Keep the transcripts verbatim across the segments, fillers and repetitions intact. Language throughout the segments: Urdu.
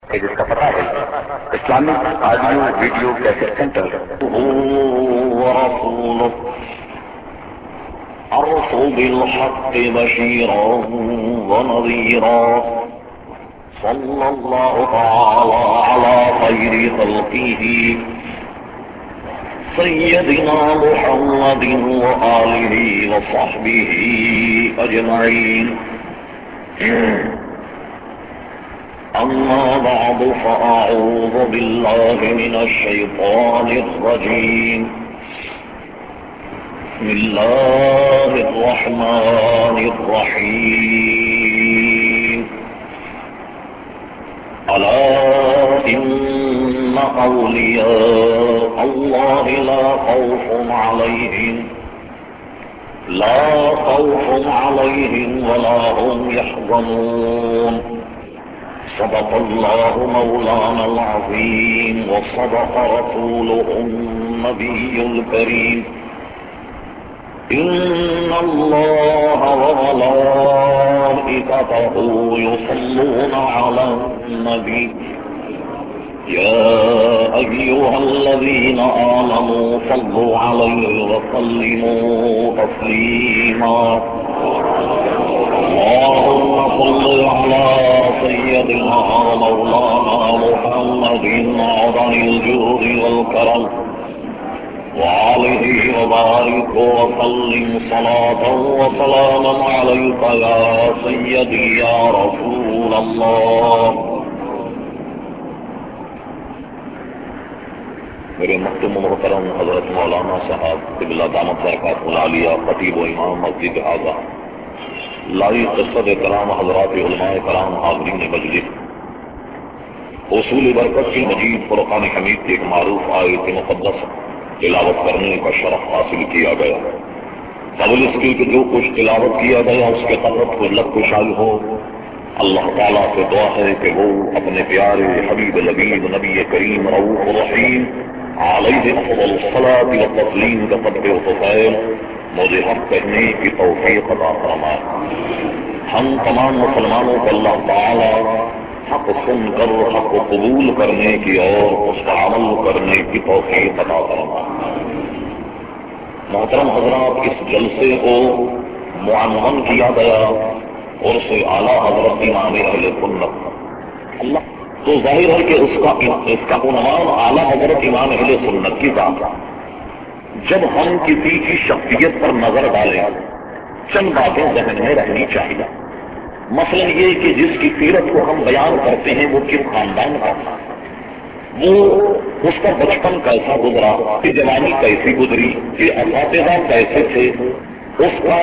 جس کا پتہ ہے Islamic audio video cassette centre ورسوله أرسل بالحق بشيرا ونذيرا صلى الله تعالى على خير خلقه سيدنا محمد وآله وصحبه أجمعين. أما بعد فأعوذ بالله من الشيطان الرجيم. بسم الله الرحمن الرحيم. ألا إن أولياء الله لا خوف عليهم لا خوف عليهم ولا هم يحزنون. صدق الله مولانا العظيم وصدق رسوله النبي الكريم. إن الله وملائكته يصلون على النبي يا أيها الذين آمنوا صلوا عليه وسلموا تسليما. اللهم صل على سيدنا مولانا محمد عظم الجود والكرم وعليه وبارك وسلم صلاة وسلاما عليك يا سيدي يا رسول الله. میرے محترم محترم حضرت مولانا صاحب قبلہ دامت برکاتہ العالیہ خطیب و امام مسجد اعظم، لائی قصد کرام حضرات علماء کرام حاضرین مجلس، اصول برکت کی مجید فرقان حمید کی ایک معروف آیت مقدس تلاوت کرنے کا شرف حاصل کیا گیا. قبل اس کی کہ جو کچھ تلاوت کیا گیا اس کے قدرت کو لب کشائی ہو. اللہ تعالیٰ سے دعا ہے کہ وہ اپنے پیارے حبیب لبیب نبی کریم رؤوف رحیم علیہ افضل الصلاۃ والتسلیم کا صدقہ و فضائل مجھے حق کہنے کی توفیق عطا فرمائے. ہم تمام مسلمانوں کو اللہ تعالیٰ حق سن کر حق کو قبول کرنے کی اور اس کا عمل کرنے کی توفیق عطا فرمائے. محترم حضرات، اس جلسے کو معنون کیا گیا اور سے اعلیٰ حضرت امام اہل سنت. اللہ تو ظاہر ہے کہ اس کا اس کا عنوان اعلیٰ حضرت امام اہل سنت کی ذات. جب ہم کسی کی شخصیت پر نظر ڈالیں چند باتیں ذہن میں رہنی چاہیے. مثلا یہ کہ جس کی سیرت کو ہم بیان کرتے ہیں وہ کس خاندان کا تھا، وہ اس کا بچپن کیسا گزرا، اس کی جوانی کیسی گزری، اس کے اساتذہ کیسے تھے، اس کا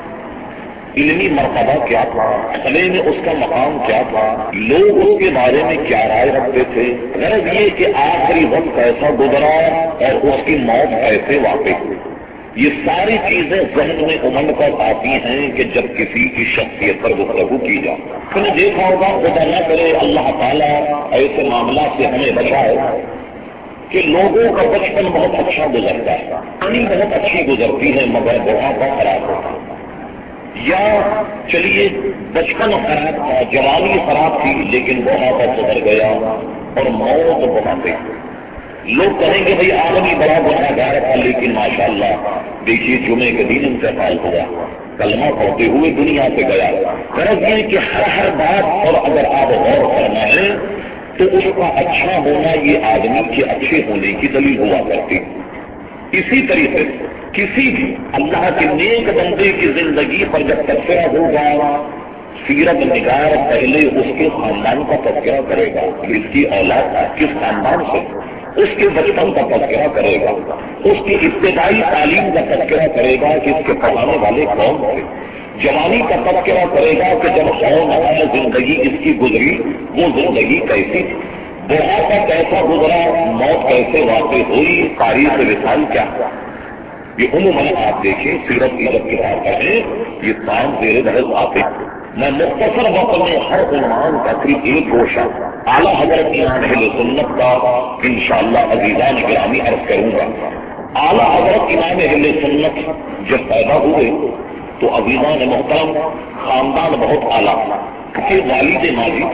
علمی مرتبہ کیا تھا، سمے میں اس کا مقام کیا تھا، لوگ اس کے بارے میں کیا رائے رکھتے تھے. غرض یہ کہ آخری وقت کیسا گزرا اور اس کی موت کیسے واقع ہوئی. یہ ساری چیزیں ذہن میں امنڈ کر آتی ہیں کہ جب کسی کی شخصیت پر گفتگو کی جائے. تم نے دیکھا ہوگا، خدا نہ کرے اللہ تعالیٰ ایسے معاملات سے ہمیں بچائے کہ لوگوں کا بچپن بہت اچھا گزرتا ہے، پانی بہت اچھی گزرتی ہے مگر بڑھاپا خراب ہوتا ہے. یا چلیے بچپن خراب تھا، جوانی خراب تھی لیکن بڑھاپا سدھر گیا اور موت بڑھا گئی. لوگ کہیں گے بھئی آدمی بڑا گنہگار تھا لیکن ماشاءاللہ دیکھیے جمعے کے دن انتقال ہوا، کلمہ پڑھتے ہوئے دنیا سے گیا. غرض یہ کہ ہر ہر بات اور اگر آپ غور فرمائیں تو اس کا اچھا ہونا یہ آدمی کے اچھے ہونے کی دلیل ہوا کرتی. اسی طریقے سے کسی بھی اللہ کے نیک بندے کی زندگی پر جب تذکرہ ہوگا، سیرت نگار پہلے اس کے خاندان کا تذکرہ کرے گا، اس کی اولاد کس خاندان سے، اس کے بچپن کا تذکرہ کرے گا، اس کی ابتدائی تعلیم کا تذکرہ کرے گا کہ اس کے پڑھانے والے کون تھے، جوانی کا تذکرہ کرے گا کہ جب ہونہار زندگی اس کی گزری وہ زندگی کیسی تھی، بڑھاپا کیسا گزرا، موت کیسے واقع ہوئی، تاریخ وصال کیا. یہ عموماً آپ دیکھیں سیرت کی جب کتاب پڑھیں یہ تمام زیر بحث آتے ہیں. میں مختصر وقت میں ہر عنوان کا صرف ایک گوشہ اعلیٰ حضرت امام اہل سنت کا انشاءاللہ عزیزان گرامی عرض کروں گا. اعلیٰ حضرت امام اہل سنت جب پیدا ہوئے تو عزیزان محترم خاندان بہت اعلیٰ تھا. کہ والد ماجد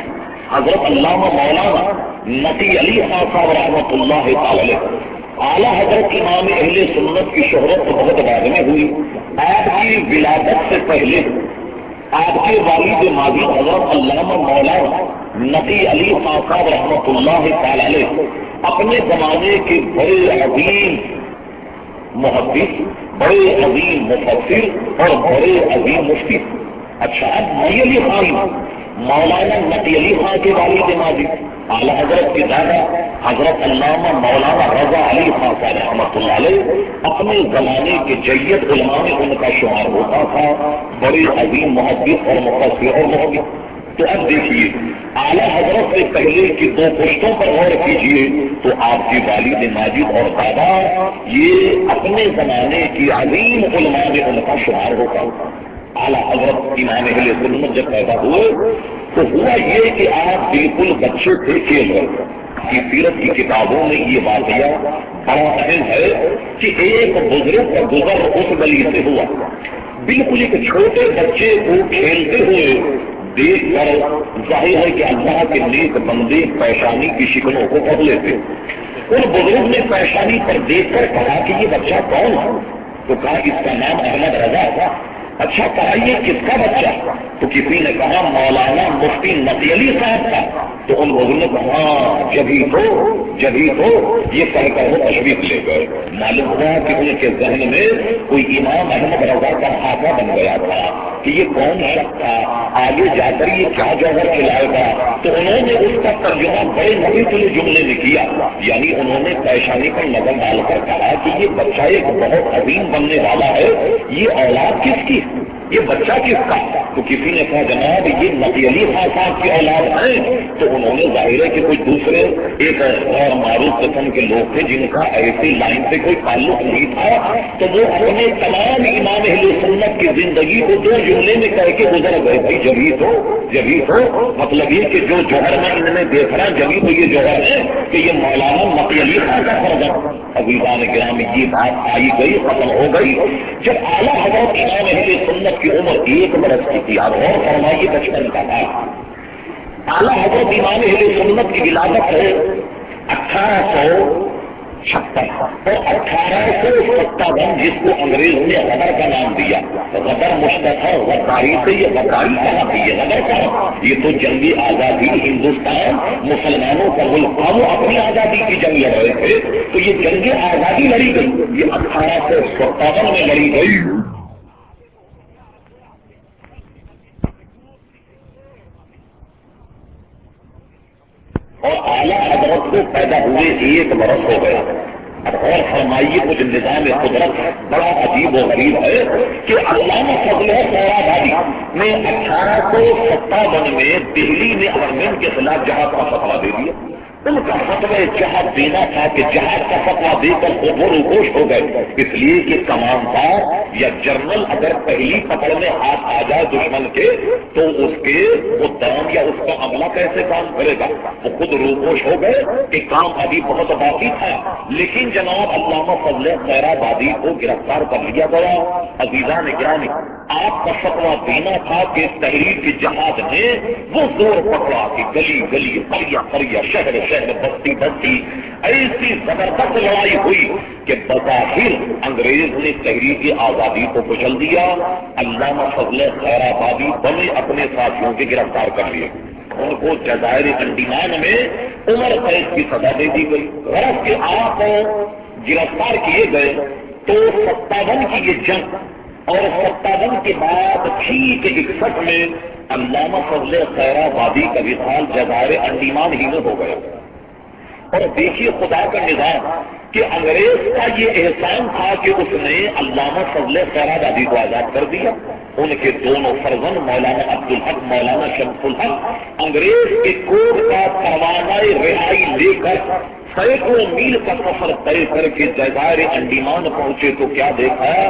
حضرت علامہ مولانا نقی علی خان صاحب رحمۃ اللہ تعالی اعلیٰ حضرت امام اہل سنت کی شہرت تو بہت بعد میں ہوئی. آپ کی ولادت سے پہلے آپ کے والد ماجد حضرت علامہ مولانا نقی علی خان صاحب رحمۃ اللہ تعالی اپنے زمانے کے بڑے عظیم محدث، بڑے عظیم مفسر اور بڑے عظیم مفتی. اچھا، اب نقی علی خان مولانا نقی علی خان کے والد ماجد اعلیٰ حضرت کے دادا حضرت علامہ مولانا رضا علی خان صاحب رحمۃ اللہ علیہ اپنے زمانے کے جید علماء میں ان کا شمار ہوتا تھا، بڑے عظیم محدث اور مفسر اور مفتی. تو اب دیکھیے اعلیٰ حضرت سے پہلے کی دو پشتوں پر غور کیجیے تو آپ کے والد ماجد اور دادا یہ اپنے زمانے کی عظیم علماء میں ان کا شمار ہوتا تھا. اعلیٰ حضرت امام اہل سنت جب پیدا ہوئے تو ہوا یہ کہ آپ بالکل بچے تھے کھیل رہے کی سیرت کی کتابوں میں یہ واقعہ بڑا اہم ہے کہ ایک بزرگ کا گزر اس گلی سے ہوا. بالکل ایک چھوٹے بچے کو کھیلتے ہوئے دیکھ کر ظاہر ہے کہ اللہ کے نیک بندے پیشانی کی شکلوں کو پڑھ لیتے. ان بزرگ نے پیشانی پر دیکھ کر کہا کہ یہ بچہ کون ہے؟ تو کہا اس کا نام احمد رضا تھا. اچھا کہا یہ کس کا بچہ؟ تو کسی نے کہا مولانا مفتی نقی علی صاحب کا. تو ان لوگوں نے کہا ہاں جبھی تو جبھی تو یہ کہہ کر وہ تشریف لے گئے. معلوم ہوا کہ ان کے ذہن میں کوئی امام احمد رضا کا خاکہ بن گیا تھا کہ یہ کون شخص تھا، آگے جا کر یہ کیا جوہر کھلائے گا. تو انہوں نے اس کا ترجمہ بڑے نبی تلے جملے میں کیا، یعنی انہوں نے پیشانی پر نظر ڈال کر کہا کہ یہ بچہ ایک بہت عظیم بننے والا ہے. یہ اولاد کس کی، یہ بچہ کس کا؟ تو کسی نے کہا جناب یہ نقی علی خان صاحب کی اولاد ہے. تو انہوں نے ظاہر ہے کہ کوئی دوسرے ایک اور معروف قسم کے لوگ تھے جن کا ایسی لائن سے کوئی تعلق نہیں تھا. تو وہ اپنے تمام امام اہل سنت کی زندگی کو دو جملے میں کہہ کے گزر گئے تھے جبھی تو جبھی تو مطلب یہ کہ جو جوہر میں ان میں دیکھ رہا جبھی تو یہ جوہر ہے کہ یہ مولانا نقی علی خان کا فرض ہے. عزیزان گرامی یہ بات آئی گئی ختم ہو گئی. جب اعلیٰ حضرت امام اہل سنت کی عمر ایک برس کی تھی، آپ غور فرمائیے بچپن کا تھا. اعلیٰ حضرت امام اہل سنت کی ولادت ہے اٹھارہ سو چھپن اور اٹھارہ سو ستاون جس کو انگریز نے غدر کا نام دیا. غدر مشتق ہے غداری سے، یہ غداری کہاں تھی، یہ غدر کا یہ تو جنگی آزادی ہندوستان مسلمانوں کا ملک تھا، وہ اپنی آزادی کی جنگ لڑ رہے تھے. تو یہ جنگ آزادی لڑی گئی، یہ اٹھارہ سو ستاون میں لڑی گئی. اور اعلیٰ حضرت کو پیدا ہوئے ایک برس ہو گیا. اب اور فرمائیے کچھ نظام قدرت بڑا عجیب و غریب ہے کہ علامہ فضل خیر آبادی نے اٹھارہ سو ستاون میں دہلی میں ارمین کے خلاف جہاد کا فتویٰ دے دیا. ان کا فتویٰ جہاد دینا تھا کہ جہاد کا فتویٰ دے کر وہ روپوش ہو گئے، اس لیے کہ کماندار یا جنرل اگر پہلی پکڑ میں ہاتھ آ جائے دشمن کے تو اس کے وہ دام یا اس کا عملہ کیسے کام کرے گا. وہ خود روپوش ہو گئے کہ کام ابھی بہت باقی تھا. لیکن جناب علامہ فضل خیر آبادی کو گرفتار کر لیا گیا. عزیزان گرامی آپ کا فتویٰ دینا تھا کہ تحریک جہاد نے وہ زور پکڑا کہ گلی گلی قریہ قریہ شہر شہر بستی بستی ایسی زبردست لڑائی ہوئی کہ بظاہر انگریز نے تحریک آزادی کو کچل دیا. علامہ فضل خیر آبادی بڑے اپنے ساتھیوں کے گرفتار کر لیے. ان کو جزائر انڈیمان میں عمر قید کی سزا دے دی گئی. غرض کہ آپ گرفتار کیے گئے تو ستاون کی یہ جنگ اور ستاون کے بعد ٹھیک اکسٹھ میں علامہ فضل خیر آبادی کا وصال جزائر انڈیمان ہی میں ہو گیا. اور دیکھیے خدا کا نظام کہ انگریز کا یہ احسان تھا کہ اس نے علامہ فضل خیر آبادی کو آزاد کر دیا. ان کے دونوں فرزند مولانا عبدالحق مولانا شمس الحق انگریز کے کوٹ کا پروانہ رہائی لے کر سینکڑوں میل کا سفر طے کر کے جزائر انڈیمان پہنچے تو کیا دیکھا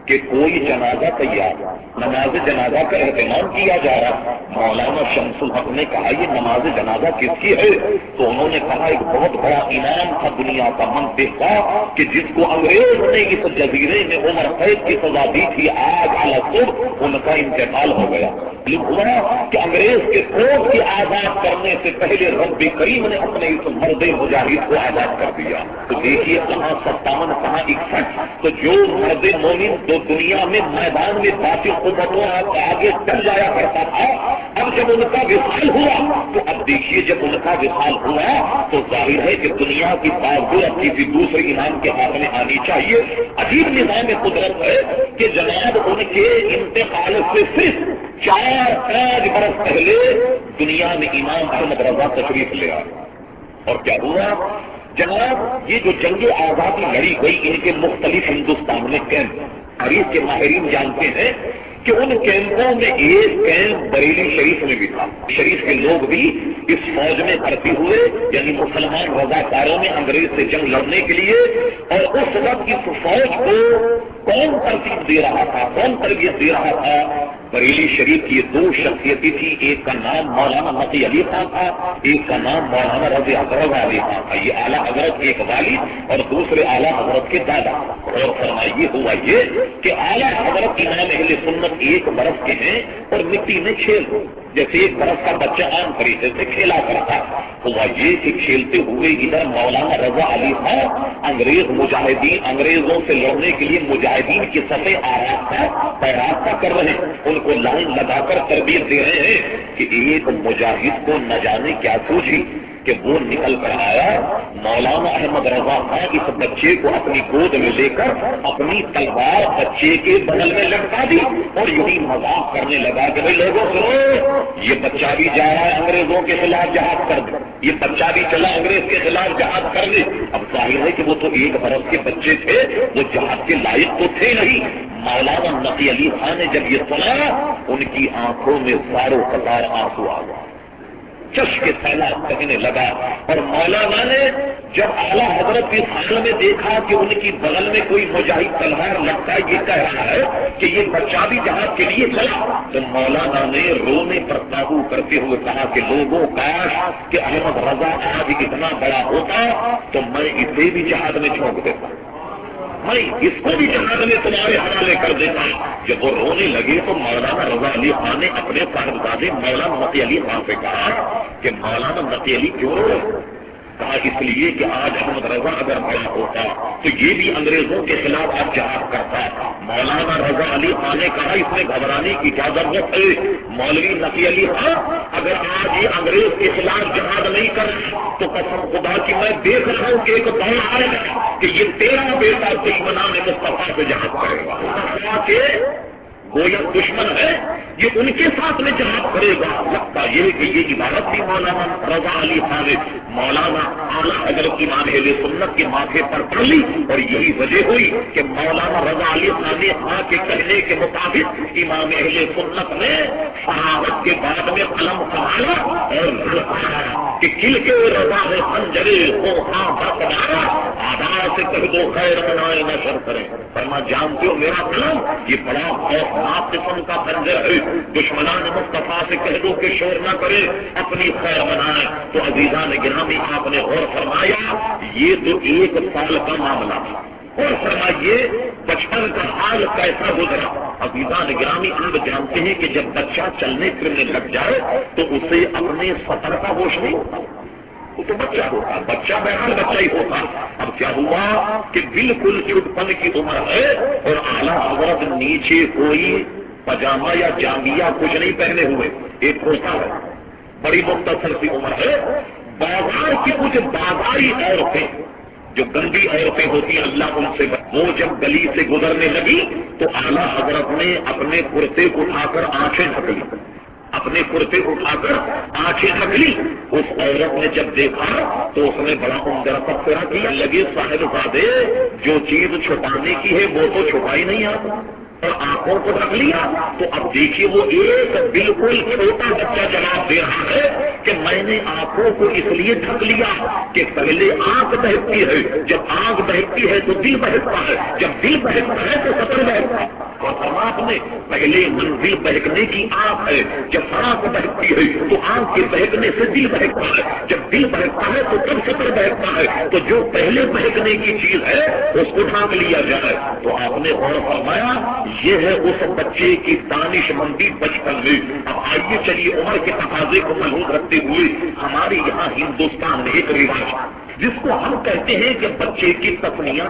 کہ کوئی جنازہ تیار، نماز جنازہ کا اہتمام کیا جا رہا. مولانا شمس الحق نے کہا یہ نماز جنازہ کس کی ہے؟ تو انہوں نے کہا ایک بہت بڑا انعام تھا دنیا کا منطق کا کہ جس کو انگریز نے اس جزیرے میں عمر قید کی سزا دی تھی، آج الصبح ان کا انتقال ہو گیا. ہوا کہ انگریز کے کوٹ کی آزاد کرنے سے پہلے رب کریم نے اپنے اس مرد مجاہد کو آزاد کر دیا. تو دیکھیے کہاں ستاون کہاں اکسٹھ. تو جو مرد مومن تو دنیا میں میدان میں باقی قوتوں آگے چل جایا کرتا تھا، اب جب ان کا وصال ہوا تو اب دیکھیے جب ان کا وصال ہوا تو ظاہر ہے کہ دنیا کی بازدور اب کسی دوسرے انعام کے ہاتھ میں آنی چاہیے. عجیب نظام قدرت ہے کہ جناب ان کے انتقال سے صرف چار پانچ برس پہلے دنیا میں امام احمد رضا تشریف لے آئے. اور کیا ہوا جناب، یہ جو جنگ آزادی لڑی گئی ان کے مختلف ہندوستان میں کیمپ، تاریخ کے ماہرین جانتے ہیں کہ ان کیمپوں میں ایک کیمپ بریلی شریف میں بھی تھا. شریف کے لوگ بھی اس فوج میں بھرتی ہوئے، یعنی مسلمان رضاکاروں میں انگریز سے جنگ لڑنے کے لیے. اور اس وقت اس فوج کو کون ترتیب دے رہا تھا، کون تربیت دے رہا تھا؟ بریلی شریف کی دو شخصیتیں تھی، ایک کا نام مولانا متی علی خان تھا، ایک کا نام مولانا رضی اکرم علی خان تھا. یہ اعلیٰ حضرت کے ایک والد اور دوسرے اعلیٰ حضرت کے دادا. اور فرمائیے ہوا یہ کہ اعلیٰ حضرت امام اہل سنت ایک برس کے ہیں اور مٹی میں کھیل جیسے ایک برس کا بچہ عام طریقے سے کھیلا کرتا. ہوا یہ کہ کھیلتے ہوئے ادھر مولانا رضا علی خان انگریز مجاہدین انگریزوں سے لڑنے کے لیے مجاہدین کی صفیں آراستہ پیراستہ کر رہے ہیں، ان کو لائن لگا کر تربیت دے رہے ہیں کہ ایک مجاہد کو نہ جانے کیا سوچی کہ وہ نکل کر آیا. مولانا احمد رضا خان اس بچے کو اپنی گود میں لے کر اپنی تلوار بچے کے بغل میں لٹکا دی اور یہی مذاق کرنے لگا کہ بھائی لوگوں سنو، یہ بچہ بھی جا رہا ہے انگریزوں کے خلاف جہاد کر دے، یہ بچہ بھی چلا انگریز کے خلاف جہاد کر دے. اب ظاہر ہے کہ وہ تو ایک برس کے بچے تھے، وہ جہاد کے لائق تو تھے نہیں. مولانا نقی علی خان نے جب یہ سنا ان کی آنکھوں میں زارو قطار آنسو آ گیا، چش کے سیلاب بہنے لگا. اور مولانا نے جب اعلیٰ حضرت کی حال میں دیکھا کہ ان کی بغل میں کوئی مجاہد تلوار لگتا ہے، یہ کہہ رہا ہے کہ یہ بچہ بھی جہاد کے لیے چلا، تو مولانا نے رونے پر قابو کرتے ہوئے کہا کہ لوگوں کاش کہ احمد رضا آج اتنا بڑا ہوتا تو میں اسے بھی جہاد میں جھونک دیتا، میں اس کو بھی جہاد میں تمہارے حوالے کر دیتا. جب وہ رونے لگے تو مولانا رضا علی خان نے اپنے صاحبزادے مولانا نقی علی خان سے کہا کہ مولانا نقی علی کیوں رو رہے؟ کہا اس لیے کہ آج احمد رضا اگر بڑا ہوتا تو یہ بھی انگریزوں کے خلاف آج جہاد کرتا. مولانا رضا علی خان نے کہا اس میں گھبرانے کی کیا ضرورت ہے؟ مولوی نقی علی خان اگر آج یہ انگریز کے خلاف جہاد نہیں کر تو قسم خدا کی میں دیکھ رہا ہوں کہ ایک دور آئے گا کہ یہ تیرا بیٹا دشمنان مصطفیٰ سے جہاد کرے گا. مصطفیٰ کے گویا دشمن ہے، یہ ان کے ساتھ میں جہاد کرے گا. لگتا یہ کہ یہ عبارت بھی مولانا رضا علی خان نے مولانا اعلیٰ حضرت امام اہل سنت کے ماتھے پر پڑھ لی. اور یہی وجہ ہوئی کہ مولانا رضا علی خان نے خاں کے کہنے کے مطابق امام اہل سنت نے شہادت کے بعد میں قلم سنبھالا اور کہ کل کے رضا ہے خنجرے ہو خاں برقرار آدھار سے کہہ دو خیر منائے نشر کریں. فرما جانتے ہو میرا قلم یہ بڑا خوفناک قسم کا خنجر ہے، دشمنان مصطفیٰ سے کہہ دو کہ شور نہ کرے، اپنی خیر منائے. تو عزیزان گرامی آپ نے غور فرمایا یہ تو ایک سال کا معاملہ تھا. اور فرمائیے بچپن کا حال کیسا گزرا. عزیزان گرامی آپ جانتے ہیں کہ جب بچہ چلنے پھرنے لگ جائے تو اسے اپنے سفر کا ہوش نہیں ہوتا، وہ تو بچہ ہوتا، بچہ بہرحال بچہ ہی ہوتا. اب کیا ہوا کہ بالکل چھٹپن کی عمر ہے اور اعلیٰ حضرت نیچے کوئی پاجامہ یا جامیا کچھ نہیں پہنے ہوئے، ایک کرتا ہے، بڑی مختصر سی عمر ہے. بازار کی کچھ بازاری عورتیں جو گندی عورتیں ہوتی ہیں اللہ ان سے، وہ جب گلی سے گزرنے لگی تو اعلیٰ حضرت نے اپنے کرتے اٹھا کر آنکھیں ڈھک لی، اپنے کرتے اٹھا کر آنکھیں ڈھک لی. اس عورت نے جب دیکھا تو اس نے بڑا عمدہ تبصرہ کیا، لگے صاحب زادے جو چیز چھپانے کی ہے وہ تو چھپائی نہیں آتی، اور آنکھوں کو ڈھک لیا تو اب دیکھیے وہ ایک بالکل چھوٹا بچہ جواب دے رہا ہے کہ میں نے آنکھوں کو اس لیے ڈھک لیا کہ پہلے آنکھ بہکتی ہے، جب آنکھ بہکتی ہے تو دل بہکتا ہے، جب دل بہکتا ہے تو سطر بہکتا ہے۔ اور فرمایا نے پہلے منزل بہکنے کی آنکھ ہے، جب آنکھ بہکتی ہے تو آنکھ کے بہکنے سے دل بہکتا ہے، جب دل بہکتا ہے تو تب سطر بہکتا ہے، تو جو پہلے بہکنے کی چیز ہے اس کو ڈھانک لیا جائے۔ تو آپ نے غور فرمایا یہ ہے اس بچے کی دانش مندی بچپن میں۔ اب آئیے چلیے عمر کے تقاضے کو ملحوظ رکھتے ہوئے ہمارے یہاں ہندوستان میں ایک رواج جس کو ہم کہتے ہیں کہ بچے کی تسمیاں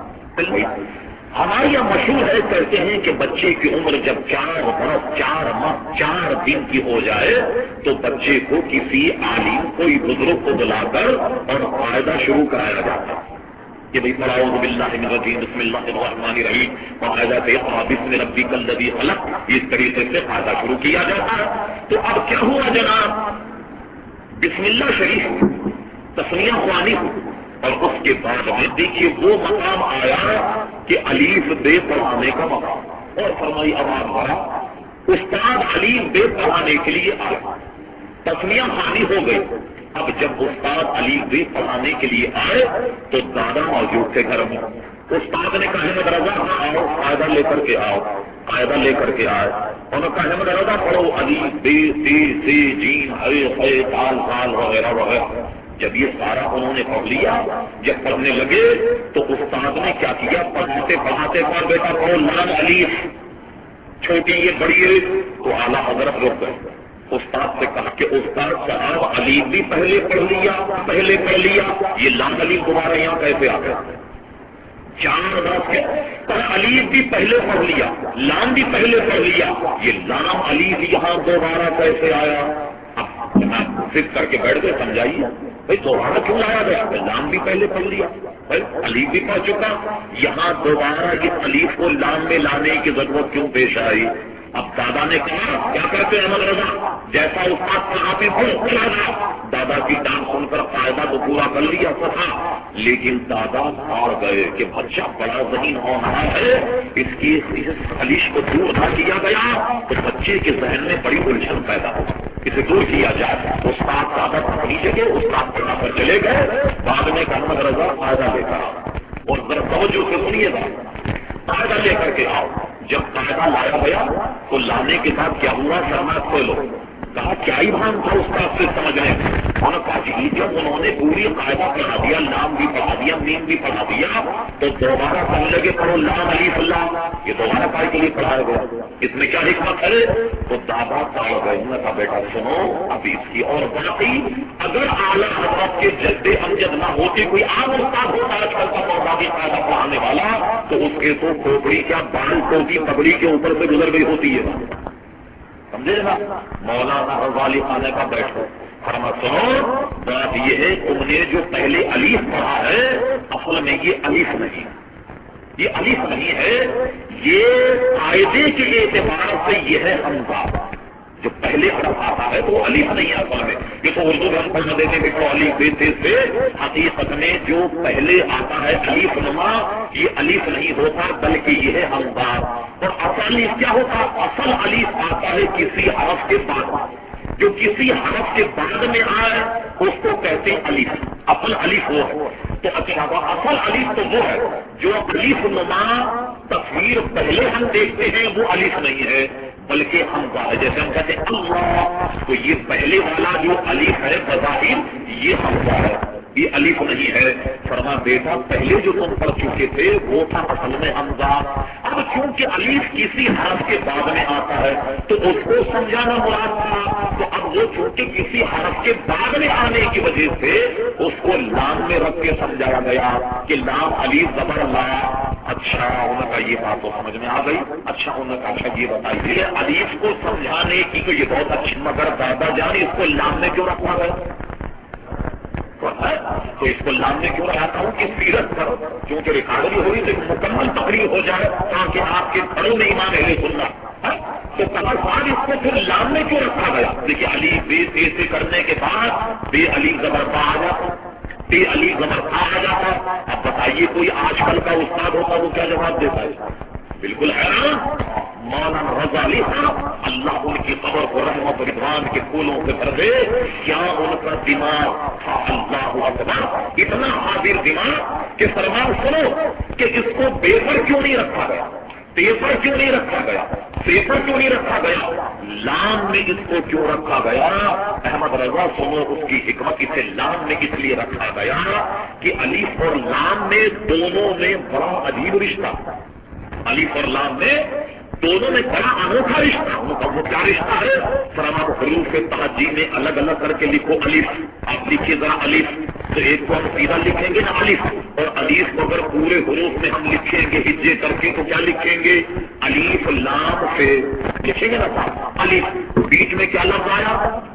ہمارے یہاں مشہور ہے، کہتے ہیں کہ بچے کی عمر جب چار برس چار ماہ چار دن کی ہو جائے تو بچے کو کسی عالم کوئی بزرگ کو بلا کر اور قاعدہ شروع کرایا جاتا ہے کہ بھائی اعوذ باللہ من الرجیم بسم اللہ الرحمن الرحیم وقاعدہ اقرأ باسم ربک الذی خلق، اس طریقے سے قاعدہ شروع کیا جاتا ہے۔ تو اب کیا ہوا جناب، بسم اللہ شریف تسمیہ خوانی اور اس کے بعد میں دیکھیے وہ مقام آیا کہ الف بے پڑھانے کا مقام، اور فرمائی آواز بڑھا استاد الف بے پڑھانے کے لیے آیا، تسمیہ خوانی ہو گئی۔ اب جب استاد الف بے پڑھانے کے لیے آئے تو دادا موجود تھے گھر میں، استاد نے کہا احمد رضا آؤ قاعدہ لے کر کے آؤ، قاعدہ لے کر کے آئے، انہوں نے کہا احمد رضا پڑھو الف بے تے سے جیم اے اے دال زال وغیرہ وغیرہ۔ جب یہ سارا انہوں نے پڑھ لیا، جب پڑھنے لگے تو استاد نے کیا کیا، پڑھاتے پڑھاتے کہا بیٹا پڑھو لام الف، چھوٹی یہ بڑی ہے، تو اعلیٰ حضرت رک گئے۔ استاد سے کہا کہ استاد صاحب الف بھی پہلے پڑھ لیا پہلے پڑھ لیا یہ لام الف دوبارہ یہاں کیسے آ گیا؟ چار برس کے الف بھی پہلے پڑھ لیا لام بھی پہلے پڑھ لیا، یہ لام الف یہاں دوبارہ کیسے آیا؟ اب جناب فکر کر کے بیٹھ گئے، سمجھائیے بھائی دوبارہ کیوں لایا گیا؟ لام بھی پہلے پڑھ لیا بھائی الف بھی پڑھ چکا، یہاں دوبارہ اس الف کو لام میں لانے کی ضرورت کیوں پیش آئی؟ اب دادا نے کہا کیا کرتے ہیں احمد رضا، جیسا استاد پڑھاتے تھے چلا جا۔ دادا کی ڈانٹ سن کر قاعدہ تو پورا کر لیا تھا، لیکن دادا ہار گئے کہ بچہ بڑا ذہین ہونا ہے، اس کی خلیش کو دور نہ کیا گیا تو بچے کے ذہن میں بڑی الجھن پیدا ہو، اسے دور کیا جائے۔ استاد دادا اپنی جگہ استاد پڑھا کر چلے گئے، بعد میں احمد رضا قاعدہ لے کر اور ذرا توجہ سے سنیے گا، قاعدہ لے کر کے آؤ۔ جب قاعدہ لایا گیا تو لانے کے بعد کیا ہوا، سرمات کھولو، کہا کیا ہی بھان تھا استاد سے سمجھنے، انہوں نے کہا جی جب انہوں نے پوری قاعدہ پڑھا دیا، نام بھی پڑھا دیا، میم بھی پڑھا دیا، تو دوبارہ کہنے لگے پڑھو لام الف لام، یہ دوبارہ پڑھ کے لیے پڑھایا گیا، اس میں کیا حکمت ہے؟ تو دادا پڑھ گئے، انہوں نے کہا بیٹا سنو ابھی اس کی اور باقی اگر اعلیٰ حضرت کے جد امجد نہ ہوتے کوئی عام استاد ہوتا آج کل کا پردہ قاعدہ پڑھانے والا تو اس کے تو کھوپڑی کیا بال ٹوپی پگڑی کے اوپر سے گزر گئی ہوتی ہے، سمجھے نا؟ مولانا غزالی خانے کا بیٹھو فرما سنو بات یہ ہے تم نے جو پہلے الف پڑھا ہے اصل میں یہ الف نہیں، یہ الف نہیں ہے، یہ قاعدے کے اعتبار سے یہ ہے حمزہ، جو پہلے حرف آتا ہے تو وہ الف نہیں ہے اصل میں، یہ تو اردو میں ہم پڑھنا دیتے ہیں کہ الف بے تے سے، حقیقت میں جو پہلے آتا ہے الف نما یہ الف نہیں ہوتا بلکہ یہ ہے حمزہ۔ اور اصل الف کیا ہوتا ہے؟ اصل الف آتا ہے کسی حرف کے بعد، جو کسی حرف کے بعد میں آئے اس کو کہتے ہیں الف، اصل الف وہ ہے۔ تو اچھا اصل الف تو وہ ہے جو الف نما تصویر پہلے ہم دیکھتے ہیں وہ الف نہیں ہے بلکہ حمزہ ہے، جیسے ہم کہتے ہیں اللہ، تو یہ پہلے والا جو الف ہے بظاہر یہ حمزہ ہے، یہ الف نہیں ہے۔ فرما بیٹا پہلے جو تم پڑھ چکے تھے وہ تھا اصل میں حمزہ، اب چونکہ الف کسی حرف کے بعد میں آتا ہے تو اس کو سمجھانا مراد تھا، تو اب وہ چونکہ کسی حرف کے بعد میں آنے کی وجہ سے اس کو لام میں رکھ کے سمجھایا گیا کہ لام الف زبر لا۔ اچھا انہوں کا یہ بات تو سمجھ میں آ گئی، اچھا انہوں کا اچھا یہ بتائیے الف کو سمجھانے کی تو یہ بہت اچھی، مگر دادا جان اس کو لام میں کیوں رکھا گیا؟ تو اس کو لام میں کیوں رہتا ہوں کہ سیرت پر کیونکہ ریکارڈ بھی ہوئی تو مکمل تقریر ہو جائے تاکہ آپ کے گھروں میں ایمان اہل سنت، تو کہا صاحب اس کو پھر لام میں کیوں رکھا گیا؟ دیکھیے علی بے تے سے کرنے کے بعد بے علی زبر پا آ جاتا، بے علی زبر پا آ جاتا۔ اب بتائیے کوئی آج کل کا استاد ہوتا وہ کیا جواب دیتا ہے؟ بالکل ہے نا، مولانا رضا علی صاحب اللہ ان کی قبر کو رحمت و رضوان کے پھولوں سے بھر دے. کیا ان کا دماغ تھا، اللہ اکبر، اتنا حاضر دماغ کہ فرمان سنو کہ اس کو پیپر کیوں نہیں رکھا گیا، پیپر کیوں نہیں رکھا گیا، پیپر کیوں نہیں رکھا گیا، لام میں اس کو کیوں رکھا گیا. احمد رضا سنو اس کی حکمت، اسے لام میں اس لیے رکھا گیا کہ الف اور لام میں دونوں میں بڑا عجیب رشتہ، الف اور لام میں دونوں میں بڑا انوکھا رشتہ. وہ کیا رشتہ ہے؟ فرما حروف تہجی میں الگ الگ کر کے لکھو الف. آپ لکھیے ذرا الف، تو ایک کو ہم سیدھا لکھیں گے نا الف، اور الف کو اگر پورے حروف میں ہم لکھیں گے ہجے کر کے تو کیا لکھیں گے؟ الف لام سے لکھیں گے نا صاحب الف، بیچ میں کیا لفظ آیا؟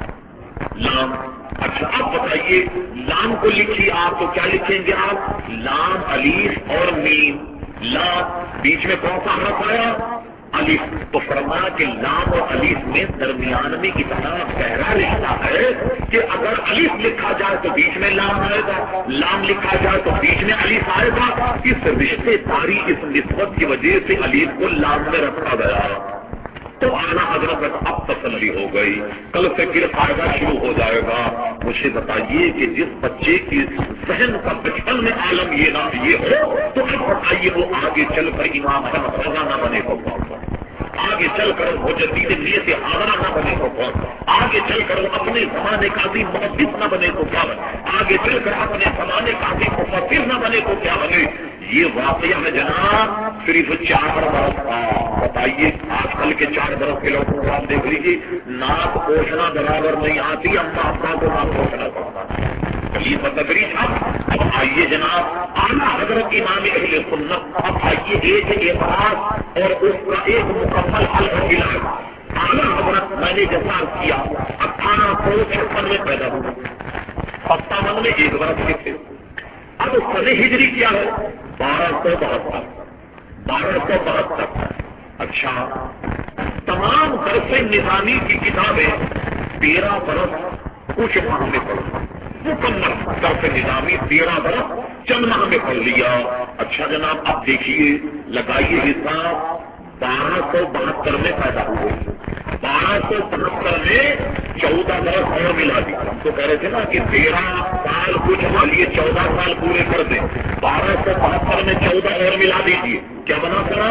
لام. اچھا اب بتائیے لام کو لکھیے آپ تو کیا لکھیں گے آپ؟ لام الف اور میم. لام بیچ میں کون سا حرف آیا؟ الف. تو فرمایا کہ لام اور الف میں درمیان میں اتنا گہرا رشتہ ہے کہ اگر الف لکھا جائے تو بیچ میں لام آئے گا، لام لکھا جائے تو بیچ میں الف آئے گا. اس رشتے داری، اس نسبت کی وجہ سے الف کو لام میں رکھا گیا. تو اعلیٰ حضرت اب تسلی ہو گئی، کل سے پھر قاعدہ شروع ہو جائے گا. مجھے بتائیے کہ جس بچے کی ذہن کا بچپن میں عالم یہ نہ یہ ہو تو اب بتائیے وہ آگے چل کر امام احمد رضا نہ بنے تو کون، آگے چل کر وہ جدید نیت حاضرہ نہ بنے تو کون، آگے چل کر وہ اپنے زمانے کا عظیم محدث نہ بنے تو کیا بنے، آگے چل کر اپنے زمانے کا عظیم مفسر نہ بنے تو کیا بنے. یہ واقعہ ہے جناب صرف چار برس کا. بتائیے آج کل کے چار برس کے لوگوں کو آپ دیکھ لیجیے، ناک پوچھنا برابر نہیں آتی، اما ابا کو ناک پوچھنا پڑتا ہے. یہ تدریج. اب آئیے جناب اعلیٰ حضرت امام اہل سنت، اب آئیے ایک اعتراض اور اس کا ایک مکمل حل و علاج. اعلیٰ حضرت میں نے جیسا کیا اٹھارہ سو چھپن میں پیدا ہوئے، ستاون میں ایک برس کے تھے. اب سن ہجری کیا ہے؟ بارہ سو بہتر بارہ سو بہتر اچھا تمام درس نظامی کی کتابیں تیرہ برس کچھ ماہ میں پڑھ، مکمل درس نظامی تیرہ برس چند ماہ میں پڑھ لیا. اچھا جناب اب دیکھیے لگائیے حساب، بارہ سو بہتر میں پیدا ہوئے، بارہ سو بہتر میں چودہ برس اور ملا دی. ہم تو کہہ رہے تھے نا کہ تیرہ سال کچھ مالیے چودہ سال پورے کر دیں، بارہ سو بہتر میں چودہ اور ملا دیجیے، کیا بنا سنا؟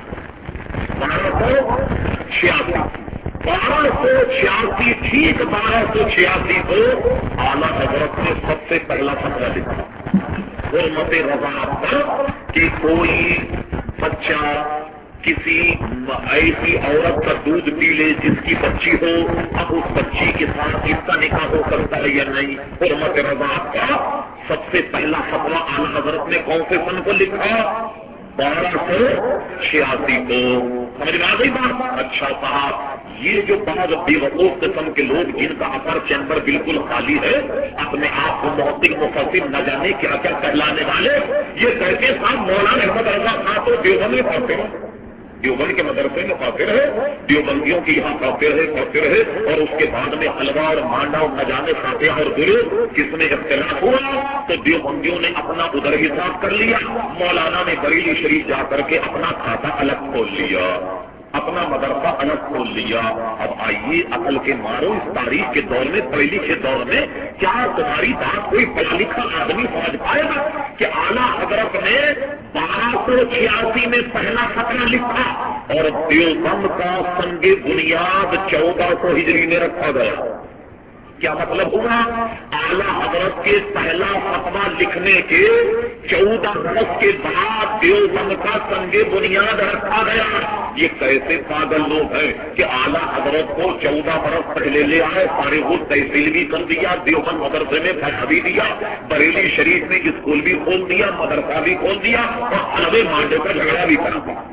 بارہ سو چھیاسی. بارہ سو چھیاسی ٹھیک بارہ سو چھیاسی کو اعلیٰ حضرت نے سب سے پہلا فتویٰ لکھا حرمت رضاعت پر کہ کوئی بچہ کسی ایسی عورت کا دودھ پی لے جس کی بچی ہو، اب اس بچی کے ساتھ اس کا نکاح ہو سکتا ہے یا نہیں. حرمت رضاعت کا سب سے پہلا فتویٰ اعلیٰ حضرت نے کون سے سن کو لکھا؟ بارہ سو چھیاسی کو. سمجھ میں آ گئی بات؟ اچھا صاحب یہ جو بعض بے وقوف قسم کے لوگ جن کا اپر چیمبر بالکل خالی ہے، اپنے آپ کو محقق مفسر نہ جانے کیا کیا کہلانے والے، یہ کہتے صاحب مولانا احمد رضا خان تو دیوبند میں پڑھتے ہیں، دیوبند کے مدرسے میں قاصر ہے، دیوبندیوں کی یہاں قاصر ہے قاصر ہے اور اس کے بعد میں حلوہ اور مانڈا اور نہ جانے فاتحہ اور درود کس میں اختلاف ہوا تو دیوبندیوں نے اپنا ادھر حساب کر لیا، مولانا نے بریلی شریف جا کر کے اپنا کھاتا الگ کھول لیا، اپنا مدرسہ الگ کھول لیا. اب آئیے عقل کے مارو اس تاریخ کے دور میں، پڑھے لکھے دور میں کیا تمہاری بات کوئی پڑھا لکھا آدمی سمجھ پائے گا کہ اعلیٰ حضرت نے بارہ سو چھیاسی میں پہلا فتویٰ لکھا اور دیوبند کا سنگ بنیاد چودہ سو ہجری میں رکھا گیا؟ کیا مطلب ہوا؟ اعلیٰ حضرت کے پہلا فتویٰ لکھنے کے چودہ برس کے بعد دیوبند کا سنگ بنیاد رکھا گیا. یہ کیسے پاگل لوگ ہیں کہ اعلیٰ حضرت کو چودہ برس پہلے لے آئے، سارے وہ تحصیل بھی کر دیا، دیوبند مدرسے میں پڑھا بھی دیا، بریلی شریف میں اسکول بھی کھول دیا، مدرسہ بھی کھول دیا اور حلوے مانڈے کا جھگڑا بھی کرا دیا.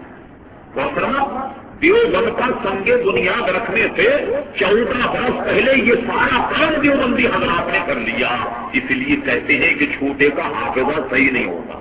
دیوبند کا سنگ بنیاد رکھنے سے چودہ برس پہلے یہ سارا کام دیوبندی حضرات نے کر لیا. اس لیے کہتے ہیں کہ چھوٹے کا حافظہ صحیح نہیں ہوتا،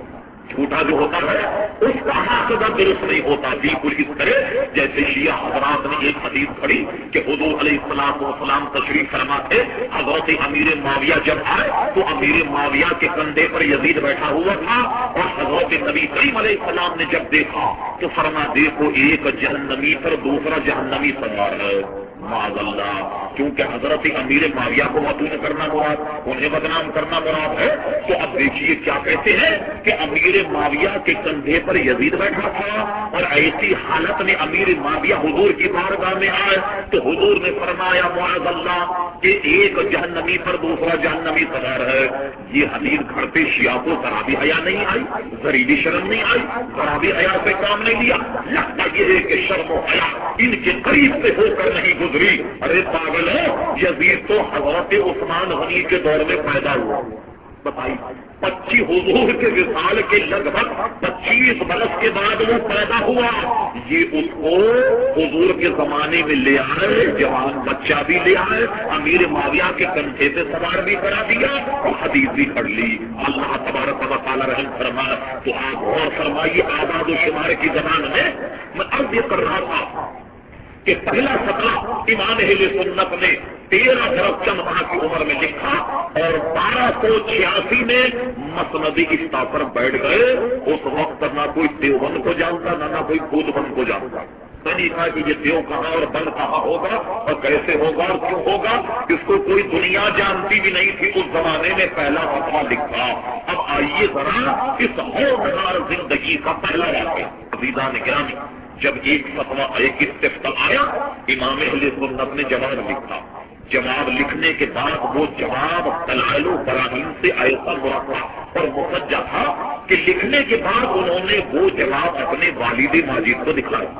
جھوٹا جو ہوتا ہے اس کا حافظہ درست نہیں ہوتا. بالکل اس طرح جیسے شیعہ حضرات نے ایک حدیث پڑھی کہ حضور علیہ السلام والسلام تشریف فرما تھے, حضرت امیر معاویہ جب آئے تو امیر معاویہ کے کندھے پر یزید بیٹھا ہوا تھا, اور حضرت نبی کریم علیہ السلام نے جب دیکھا تو فرما دیکھو ایک جہنمی پر دوسرا جہنمی سوار ہے, معاذ اللہ. کیونکہ حضرت امیر معاویہ کو متون کرنا مراد, انہیں بدنام کرنا مراد ہے. تو اب دیکھیے کیا کہتے ہیں کہ امیر معاویہ کے کندھے پر یزید بیٹھا تھا, اور ایسی حالت میں امیر معاویہ حضور کی بارگاہ میں آئے تو حضور نے فرمایا معاذ اللہ کہ ایک جہنمی پر دوسرا جہنمی سوار ہے. یہ حدیث گھر پہ شیعہ کو ذرا بھی حیا نہیں آئی, ذری بھی شرم نہیں آئی, ذرا بھی حیا سے کام نہیں لیا. لگتا یہ ہے کہ شرم و حیا ان کے قریب سے ہو کر نہیں گزری. ارے پاگل ہو, یزید تو حضرت عثمان غنی کے دور میں پیدا ہوا. بتائیے پچیس حضور کے وصال کے لگ بھگ پچیس برس کے بعد وہ پیدا ہوا. یہ اس کو حضور کے زمانے میں لے آئے, جوان بچہ بھی لے آئے, امیر معاویہ کے کندھے سے سوار بھی کرا دیا اور حدیث بھی پڑھ لی. اللہ تبارک و تعالی رحم فرمائے. تو آپ غور فرمائیے آباد و شمار کی زبان میں میں اب یہ کر رہا تھا کہ پہلا فتویٰ امام اہل سنت نے تیرہ برس چند ماہ کی عمر میں لکھا, اور بارہ سو چھیاسی میں مسند افتاء پر بیٹھ گئے. اس وقت نہ کوئی دیوبند کو جانتا نہ نہ کوئی بود بند کو جانتا. میں نے کہا کہ یہ دیو کہاں اور بند کہاں ہوگا اور کیسے ہوگا اور کیوں ہوگا, اس کو کوئی دنیا جانتی بھی نہیں تھی. اس زمانے میں پہلا فتویٰ لکھا. اب آئیے ذرا اس ہونہار زندگی کا پہلا واقعہ. عزیزان گرامی, جب ایک فتویٰ ایک استفتاء آیا, امام اہل سنت نے جواب لکھا. جواب لکھنے کے بعد وہ جواب دلائل و براہین سے ایسا مرتب اور مسجع تھا کہ لکھنے کے بعد انہوں نے وہ جواب اپنے والد ماجد کو دکھایا,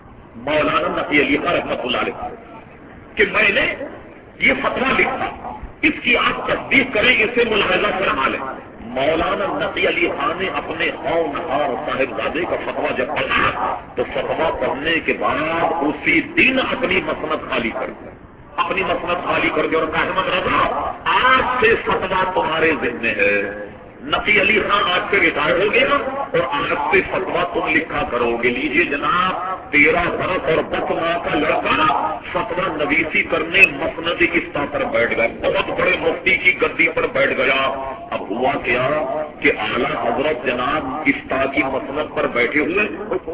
مولانا نقی علی خان رحمۃ اللہ علیہ, کہ میں نے یہ فتویٰ لکھا, اس کی آپ تصدیق کریں, اسے ملاحظہ فرما لیں. مولانا نقی علی خان نے اپنے ہونہار صاحبزادے کا فتویٰ جب پڑھا تو فتویٰ پڑھنے کے بعد اسی دن اپنی مسند خالی کر دی. اپنی مسند خالی کر دی اور کہا احمد رضا آج سے فتویٰ تمہارے ذمہ ہے. نقی علی خان آج سے ریٹائر ہو گیا اور آج سے فتویٰ تم لکھا کرو گے. لیجیے جناب, تیرہ برس اور دس ماہ کا لڑکا فتویٰ نویسی کرنے مسند افتاء پر بیٹھ گیا, بہت بڑے مفتی کی گدی پر بیٹھ گیا. اب ہوا کیا کہ اعلیٰ حضرت جناب افتاء کی مسند پر بیٹھے ہوئے.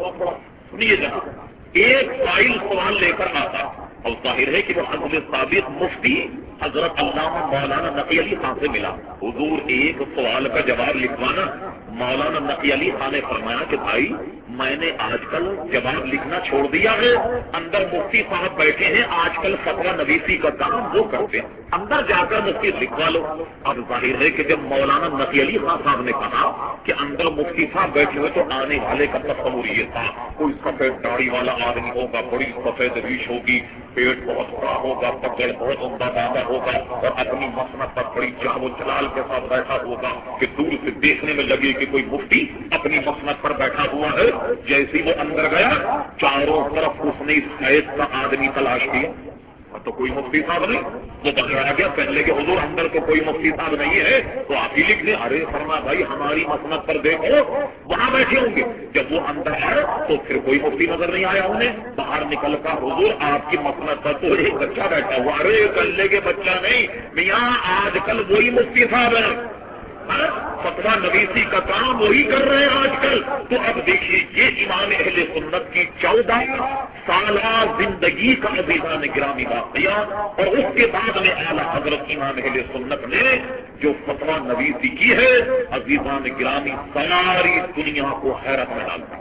سنیے جناب, ایک فائل سوال لے کر آتا, اور ظاہر ہے کہ وہ حضرت سابق مفتی حضرت علامہ مولانا نقی علی خان سے ملا. حضور ایک سوال کا جواب لکھوانا. مولانا نقی علی خان نے فرمایا کہ بھائی میں نے آج کل جواب لکھنا چھوڑ دیا ہے, اندر مفتی صاحب بیٹھے ہیں, آج کل فتویٰ نویسی کا کام وہ کرتے ہیں, اندر جا کر مفتی لکھوا لو. اب ظاہر ہے کہ جب مولانا نقی علی خان صاحب نے کہا کہ اندر مفتی صاحب بیٹھے ہوئے تو آنے والے کا تصور یہ تھا کوئی سفید داڑھی والا آدمی ہوگا, بڑی سفید ریش ہوگی, پیٹ بہت بڑا ہوگا, پگڑ بہت عمدہ باندھا ہوگا, اور اپنی مسند پر بڑی چاہ و چلال کے ساتھ بیٹھا ہوگا کہ دور سے دیکھنے میں لگے کہ کوئی مفتی اپنی مسند پر بیٹھا ہوا ہے. جیسے وہ اندر گیا چاروں طرف اس نے اس حیث کا آدمی تلاش کیا تو کوئی مفتی صاحب نہیں. وہ باہر آ گیا, پہلے کہ حضور اندر تو کوئی مفتی صاحب نہیں ہے تو آپ ہی لکھ دیں. ارے فرما بھائی ہماری مسند پر دیکھو وہاں بیٹھے ہوں گے. جب وہ اندر آئے تو پھر کوئی مفتی نظر نہیں آیا انہیں. باہر نکل کر حضور آپ کی مسند پر تو ایک بچہ بیٹھا ہوا. ارے کلے کے بچہ نہیں میاں, آج کل وہی مفتی صاحب ہیں, فتویٰ نویسی کا کام وہی کر رہے ہیں آج کل. تو اب دیکھیے یہ امام اہل سنت کی چودہ سالہ زندگی کا عزیزان گرامی واقعہ, اور اس کے بعد میں اعلیٰ حضرت امام اہل سنت نے جو فتویٰ نویسی کی ہے عزیزان گرامی ساری دنیا کو حیرت میں ڈالتا.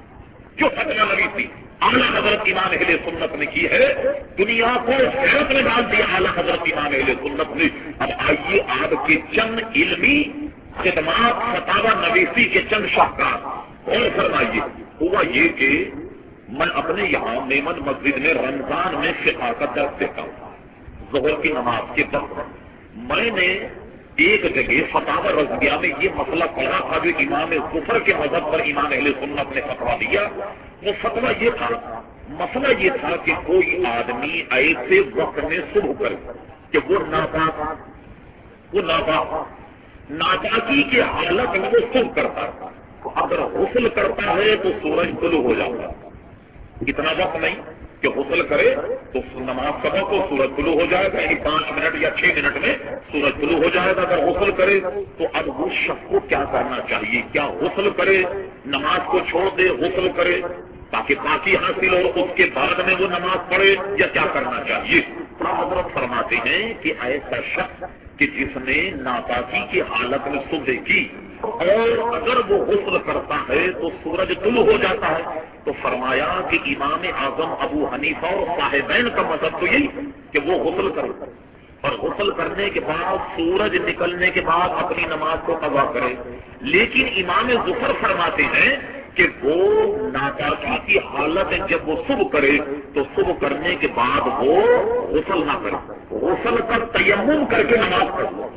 جو فتویٰ نویسی اعلیٰ حضرت امام اہل سنت نے کی ہے دنیا کو حیرت میں ڈال دیا اعلیٰ حضرت امام اہل سنت نے. اب آئیے آپ کے چند علمی خدمات فتاوی نویسی کے چند شاہکار اور فرمائیے. ہوا یہ کہ میں اپنے یہاں میمن مسجد میں رمضان میں فقہ کا درس دیتا ہوں. ظہر کی نماز کے وقت میں نے ایک جگہ فتاوی رضویہ میں یہ مسئلہ پڑھا تھا جو امام ظفر کے مذہب پر امام اہل سنت نے فتویٰ دیا. وہ فتویٰ یہ تھا, مسئلہ یہ تھا کہ کوئی آدمی ایسے وقت میں صبح کرے کہ وہ ناپاک وہ ناپاک ناپاکی کی حالت میں وہ صبح کرتا, تو اگر غسل کرتا ہے تو سورج طلوع ہو جاتا ہے، اتنا وقت نہیں کہ غسل کرے تو نماز کا وقت سورج طلوع ہو جائے گا، یعنی پانچ منٹ یا چھ منٹ میں سورج طلوع ہو جائے گا۔ اگر غسل کرے تو اب اس شخص کو کیا کرنا چاہیے؟ کیا غسل کرے، نماز کو چھوڑ دے، غسل کرے تاکہ پاکی حاصل ہو، اس کے بعد میں وہ نماز پڑھے، یا کیا کرنا چاہیے؟ حضرت فرماتے ہیں کہ ایسا شخص کہ جس نے ناپاکی کی حالت میں صبح کی اور اگر وہ غسل کرتا ہے تو سورج طلوع ہو جاتا ہے، تو فرمایا کہ امام اعظم ابو حنیفہ اور صاحبین کا مذہب تو یہی کہ وہ غسل کرے اور غسل کرنے کے بعد سورج نکلنے کے بعد اپنی نماز کو قضا کرے۔ لیکن امام ظفر فرماتے ہیں کہ وہ ناپاکی کی حالت جب وہ صبح کرے تو صبح کرنے کے بعد وہ غسل نہ کرے، غسل کا تیمم کر کے نماز پڑھے،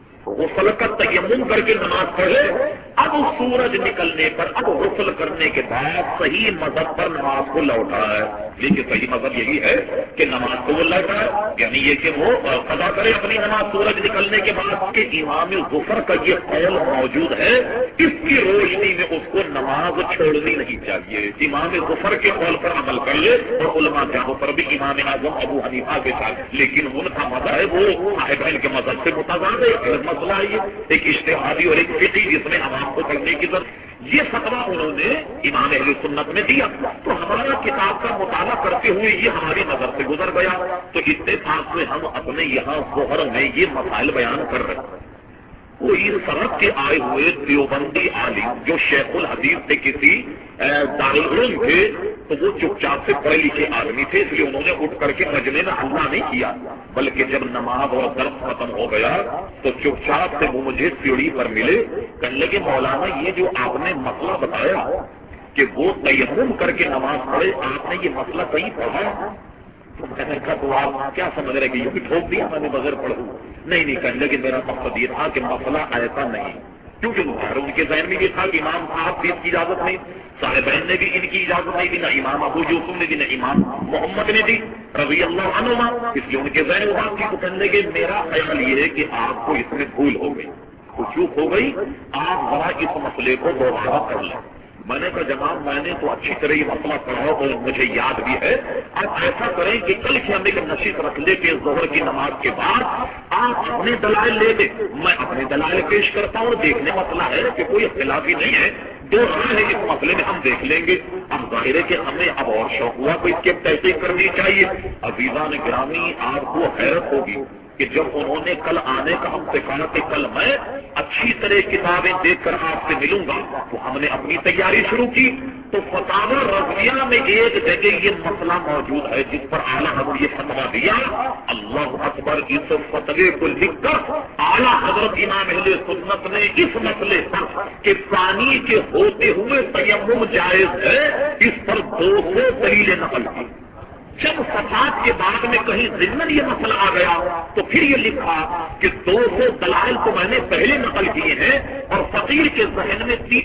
غسل کا تیمم کر کے نماز پڑھے۔ اب سورج نکلنے پر اب غسل کرنے کے بعد صحیح مذہب پر نماز کو لوٹائے، لیکن صحیح مذہب یہی ہے کہ نماز کو وہ لوٹائے، یعنی یہ کہ وہ قضا کرے اپنی نماز سورج نکلنے کے بعد۔ کہ امام ظفر کا یہ قول موجود ہے، اس کی روشنی میں اس کو نماز چھوڑنی نہیں چاہیے، امام ظفر کے قول پر عمل کر لے، اور علماء جہاں پر بھی امام اعظم ابو حنیفہ کے ساتھ، لیکن ان کا مذہب ہے وہ صاحبین کے مذہب سے متضاد ہے، مسئلہ ہے یہ ایک اجتہادی اور ایک فقہی جس میں عوام کو پڑھنے کی ضرورت۔ یہ فتویٰ انہوں نے امام اہل سنت میں دیا، تو ہمارا کتاب کا مطالعہ کرتے ہوئے یہ ہماری نظر سے گزر گیا، تو اتفاق سے ہم اپنے یہاں ظہر میں یہ مسائل بیان کر رہے ہیں۔ کوئی سڑک کے آئے ہوئے دیوبندی عالم جو شیخ الحدیث سے کسی دارالعلوم تھے، تو وہ چپ چاپ سے پڑھے لکھے آدمی تھے، اس لیے انہوں نے اٹھ کر کے مجمع میں حملہ نہیں کیا، بلکہ جب نماز اور درس ختم ہو گیا تو چپ چاپ سے وہ مجھے سیڑھی پر ملے، کہنے لگے مولانا یہ جو آپ نے مسئلہ بتایا کہ وہ تیمم کر کے نماز پڑھے، آپ نے یہ مسئلہ صحیح پڑھا؟ تو میں نے کہا تو آپ کیا سمجھ رہے کہ یہ بھی ٹھوک دیا میں نے بغیر پڑھوں؟ نہیں نہیں، کہنے لگے میرا مقصد یہ تھا کہ مسئلہ ایسا نہیں، کیونکہ ظاہر ان کے ذہن میں یہ تھا کہ امام صاحب بھی اس کی اجازت نہیں، صاحبین نے بھی ان کی اجازت نہیں دی، نہ امام ابو یوسف نے دی، نہ امام محمد نے دی رضی اللہ عنہما، اس لیے ان کے ذہن میں بات تھی۔ تو کہنے لگے میرا خیال یہ ہے کہ آپ کو اس میں بھول ہو گئی، کچھ چوک ہو گئی، آپ ذرا اس مسئلے کو دوبارہ کر لیں۔ میں نے کہا جناب میں نے تو اچھی طرح یہ مسئلہ پڑھا اور مجھے یاد بھی ہے، آپ ایسا کریں کہ کل سے ہم ایک نشست رکھ لے کے ظہر کی نماز کے بعد آپ اپنے دلائل لے دیں، میں اپنے دلائل پیش کرتا ہوں، دیکھنے مسئلہ ہے کہ کوئی اختلافی نہیں ہے، دو رائے ہے اس مسئلے میں، ہم دیکھ لیں گے۔ اب ظاہر ہے کہ ہمیں اب اور شوق ہوا تو اس کی تحقیق کرنی چاہیے۔ عزیزان گرامی آپ کو حیرت ہوگی کہ جب انہوں نے کل آنے کا ہم سے کہا کہ کل میں اچھی طرح کتابیں دیکھ کر آپ سے ملوں گا، تو ہم نے اپنی تیاری شروع کی، تو فتاوی رضویہ میں ایک جگہ یہ مسئلہ موجود ہے جس پر اعلیٰ حضرت یہ فتویٰ دیا۔ اللہ اکبر، اس فتوے کو لکھ کر اعلیٰ حضرت امام اہل سنت نے اس مسئلے پر کہ پانی کے ہوتے ہوئے تیمم جائز ہے، اس پر دو سو دلیلیں نقل کی۔ جب صفات کے بعد میں کہیں ضمن یہ مسئلہ آ گیا تو پھر یہ لکھا کہ دو سو دلائل تو میں نے پہلے نقل کیے ہیں، اور فقیر کے ذہن میں تین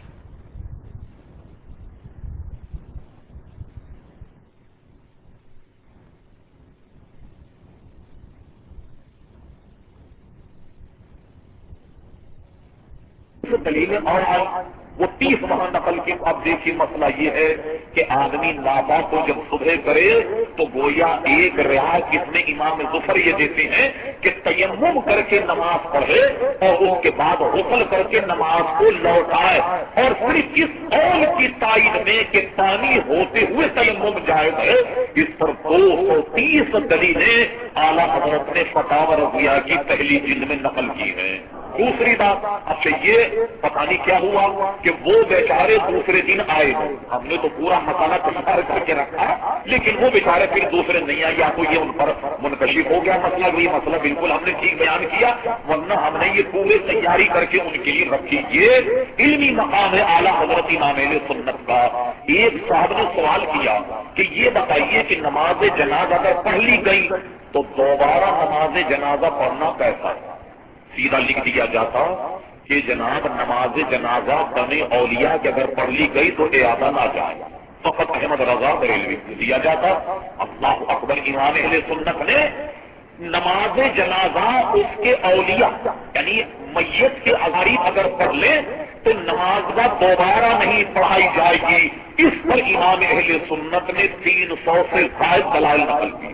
دلیلیں اور آئی، وہ تیس وہاں نقل کی۔ اب دیکھیے مسئلہ یہ ہے کہ آدمی نابا کو جب صبح کرے تو گویا ایک رعایت اس میں امام ظفر یہ دیتے ہیں کہ تیمم کر کے نماز پڑھے اور اس کے بعد غسل کر کے نماز کو لوٹائے، اور صرف اس قول کی تائید میں کہ پانی ہوتے ہوئے تیمم جائز ہے، اس پر دو سو تیس دلیلیں اعلیٰ حضرت نے فتاوی رضویہ کی پہلی جلد میں نقل کی ہیں۔ دوسری بات، اچھا یہ پتہ نہیں کیا ہوا کہ وہ بیچارے دوسرے دن آئے نہیں، ہم نے تو پورا مسئلہ تیار کر کے رکھا، لیکن وہ بیچارے پھر دوسرے نہیں آئے، یا تو یہ ان پر منکشف ہو گیا مسئلہ، یہ مسئلہ بالکل ہم نے ٹھیک بیان کیا، ورنہ ہم نے یہ پورے تیاری کر کے ان کے لیے رکھی۔ یہ علمی مقام ہے اعلیٰ حضرت امام اہل سنت کا۔ ایک صاحب نے سوال کیا کہ یہ بتائیے کہ نماز جنازہ اگر پڑھ لی گئی تو دوبارہ نماز جنازہ پڑھنا کیسا ہے؟ سیدھا لکھ دیا جاتا کہ جناب نماز جنازہ بنے اولیاء کے اگر پڑھ لی گئی تو اعادہ نہ جائے، فقط احمد رضا بریلوی کو دیا جاتا۔ اللہ اکبر، امام اہل سنت نے نماز جنازہ اس کے اولیاء یعنی میت کی اگاڑی اگر پڑھ لے تو نماز کا دوبارہ نہیں پڑھائی جائے گی. اس پر امام اہل سنت نے تین سو سے زائد دلائل نقل کی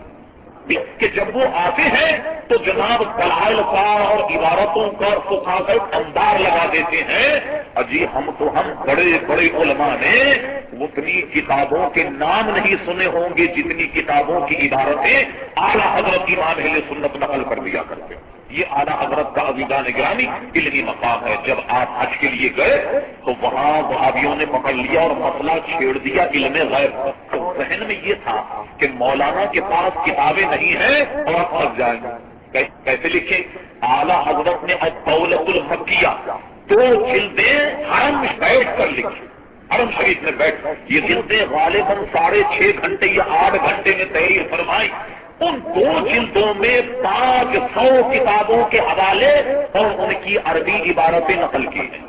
کہ جب وہ آتے ہیں تو جناب دلائل کا اور عبارتوں کا سکھا کر اندار لگا دیتے ہیں. اجی ہم تو ہم بڑے بڑے علماء نے اتنی کتابوں کے نام نہیں سنے ہوں گے جتنی کتابوں کی عبارتیں اعلیٰ حضرت امام اہل سنت نقل کر دیا کرتے. یہ اعلیٰ حضرت کا عزیزان گرامی علمی مقام ہے. جب آپ حج کے لیے گئے تو وہاں وہابیوں نے پکڑ لیا اور مسئلہ چھیڑ دیا علم غیب. تو ذہن میں یہ تھا کہ مولانا کے پاس کتابیں نہیں ہیں اور آپ پھنس جائیں گے. کیسے لکھیں؟ اعلیٰ حضرت نے الدولۃ المکیہ دو جلدیں حرم میں بیٹھ کر لکھی. حرم شریف میں بیٹھ یہ جلدیں غالباً ساڑھے چھ گھنٹے یا آٹھ گھنٹے میں تحریر فرمائی. ان دو جلدوں میں پانچ سو کتابوں کے حوالے اور ان کی عربی عبارتیں نقل کی ہیں.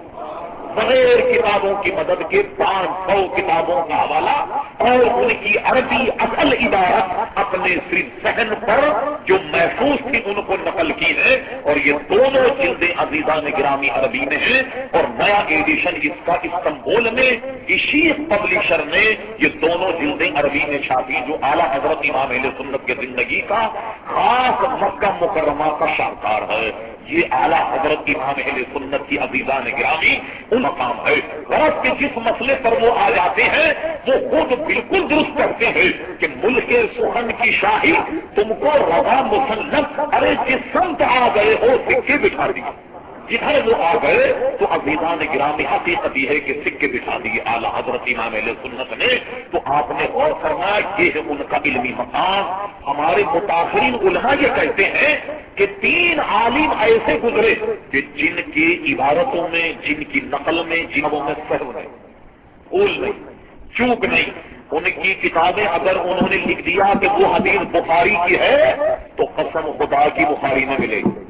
بغیر کتابوں کی مدد کے پانچ سو کتابوں کا حوالہ اور ان کی عربی اصل عبارت اپنے صرف ذہن پر جو محفوظ تھی ان کو نقل کی ہے. اور یہ دونوں جلدیں عزیزان گرامی عربی میں ہیں اور نیا ایڈیشن اس کا استنبول میں اشیق پبلشر نے یہ دونوں جلدیں عربی میں چھاپی جو اعلیٰ حضرت امام اہل سنت کی زندگی کا خاص مکہ مکرمہ کا شاہکار ہے. یہ اعلیٰ حضرت امام اہل سنت کی عزیزان گرامی ان مقام ہے. غرض کے جس مسئلے پر وہ آ جاتے ہیں وہ خود بالکل درست کرتے ہیں کہ ملک سخن کی شاہی تم کو روا مسلم. ارے جس سمت آ گئے ہو سکے بٹھا دی. جدھر وہ آ گئے تو عزیزان گرامی حقیقت یہ ہے کہ سکے بٹھا دیے اعلیٰ حضرت امام اہل سنت نے. تو آپ نے غور فرمایا یہ ہے ان کا علمی مقام. ہمارے متاثرین علماء یہ کہتے ہیں کہ تین عالم ایسے گزرے کہ جن کی عبارتوں میں جن کی نقل میں جنوں میں سہو نہیں بھول نہیں چوک نہیں. ان کی کتابیں اگر انہوں نے لکھ دیا کہ وہ حدیث بخاری کی ہے تو قسم خدا کی بخاری میں ملے گی.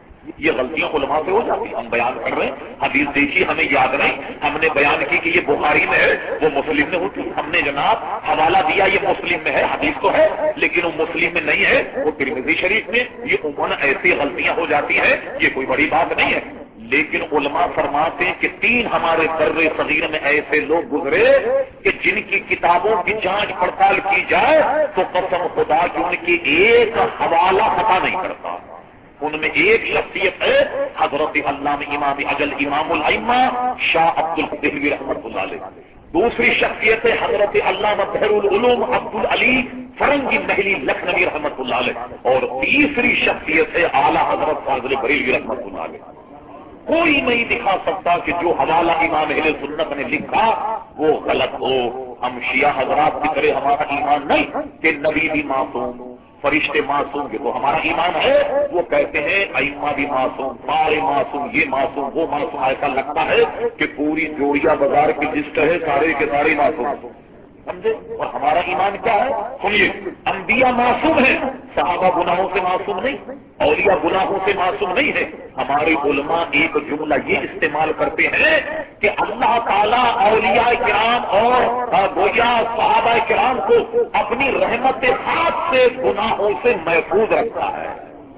یہ غلطیاں علماء سے ہو جاتی. ہم بیان کر رہے ہیں حدیث دیکھی ہمیں یاد نہیں, ہم نے بیان کی کہ یہ بخاری میں ہے وہ مسلم میں ہوتی. ہم نے جناب حوالہ دیا یہ مسلم میں ہے, حدیث تو ہے لیکن وہ مسلم میں نہیں ہے وہ ترمذی شریف میں. یہ عموماً ایسی غلطیاں ہو جاتی ہیں, یہ کوئی بڑی بات نہیں ہے. لیکن علماء فرماتے ہیں کہ تین ہمارے بر صغیر میں ایسے لوگ گزرے کہ جن کی کتابوں کی جانچ پڑتال کی جائے تو قسم خدا کہ ان کی ایک حوالہ خطا نہیں کرتا. ان میں ایک شخصیت ہے حضرت علامہ امام اجل امام الائمہ شاہ عبد الدہلوی رحمۃ اللہ علیہ. دوسری شخصیت ہے حضرت علامہ بحر العلوم عبد العلی فرنگی محلی لکھنوی رحمۃ اللہ علیہ. اور تیسری شخصیت ہے اعلیٰ حضرت فاضل بریلوی رحمۃ اللہ علیہ. کوئی نہیں دکھا سکتا کہ جو حوالہ امام اہل سنت نے لکھا وہ غلط ہو. ہم شیعہ حضرات کی طرح ہمارا ایمان نہیں کہ نبی بھی معصوم فرشتے معصوم کے تو ہمارا ایمان ہے. وہ کہتے ہیں ائمہ بھی معصوم سارے معصوم یہ معصوم وہ معصوم. ایسا لگتا ہے کہ پوری جوڑیا بازار کی لسٹ ہے سارے کے سارے معصوم سمجھے. اور ہمارا ایمان کیا ہے سنیے, انبیاء معصوم ہیں, صحابہ گناہوں سے معصوم نہیں, اولیاء گناہوں سے معصوم نہیں ہے. ہمارے علماء ایک جملہ یہ استعمال کرتے ہیں کہ اللہ تعالیٰ اولیاء کرام اور گویا صحابہ کرام کو اپنی رحمت خاص سے گناہوں سے محفوظ رکھتا ہے.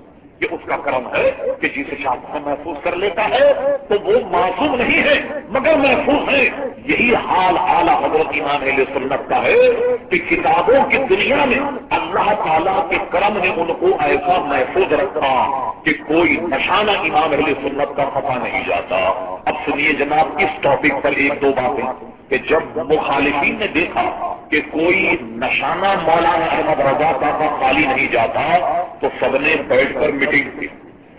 یہ اس کا کرم ہے کہ جسے شاخ سے محفوظ کر لیتا ہے تو وہ معصوم نہیں ہے مگر محفوظ ہے. یہی حال اعلیٰ حضرت امام اہل سنت کا ہے کہ کتابوں کی دنیا میں اللہ تعالیٰ کے کرم نے ان کو ایسا محفوظ رکھا کہ کوئی نشانہ امام اہل سنت کا خفا نہیں جاتا. اب سنیے جناب اس ٹاپک پر ایک دو باتیں کہ جب مخالفین نے دیکھا کہ کوئی نشانہ مولانا احمد رضا کا خالی نہیں جاتا تو سب نے بیٹھ کر میٹنگ کی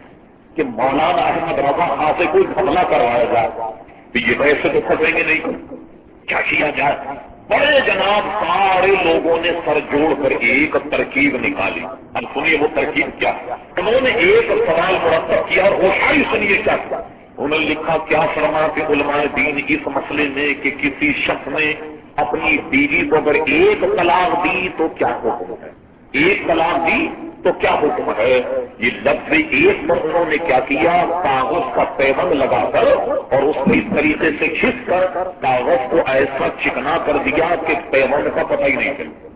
کہ مولانا احمد رضا خاں سے کوئی گھپلا کروایا جائے. تو یہ ویسے تو پھنسیں گے نہیں, کیا کیا جائے. بڑے جناب سارے لوگوں نے سر جوڑ کر ایک ترکیب نکالی. اب سنیے وہ ترکیب کیا. انہوں نے ایک سوال مرتب کیا اور ہوشیاری سنیے کیا. انہوں نے لکھا کیا فرماتے علماء دین اس مسئلے میں کہ کسی شخص نے اپنی بیوی کو اگر ایک طلاق دی تو کیا حکم ہے, ایک طلاق دی تو کیا حکم ہے. یہ لفظ ایک پر انہوں نے کیا کیا, کاغذ کا پیبند لگا کر اور اس کو اس طریقے سے کھینچ کر کاغذ کو ایسا چکنا کر دیا کہ پیبند کا پتہ ہی نہیں چلا.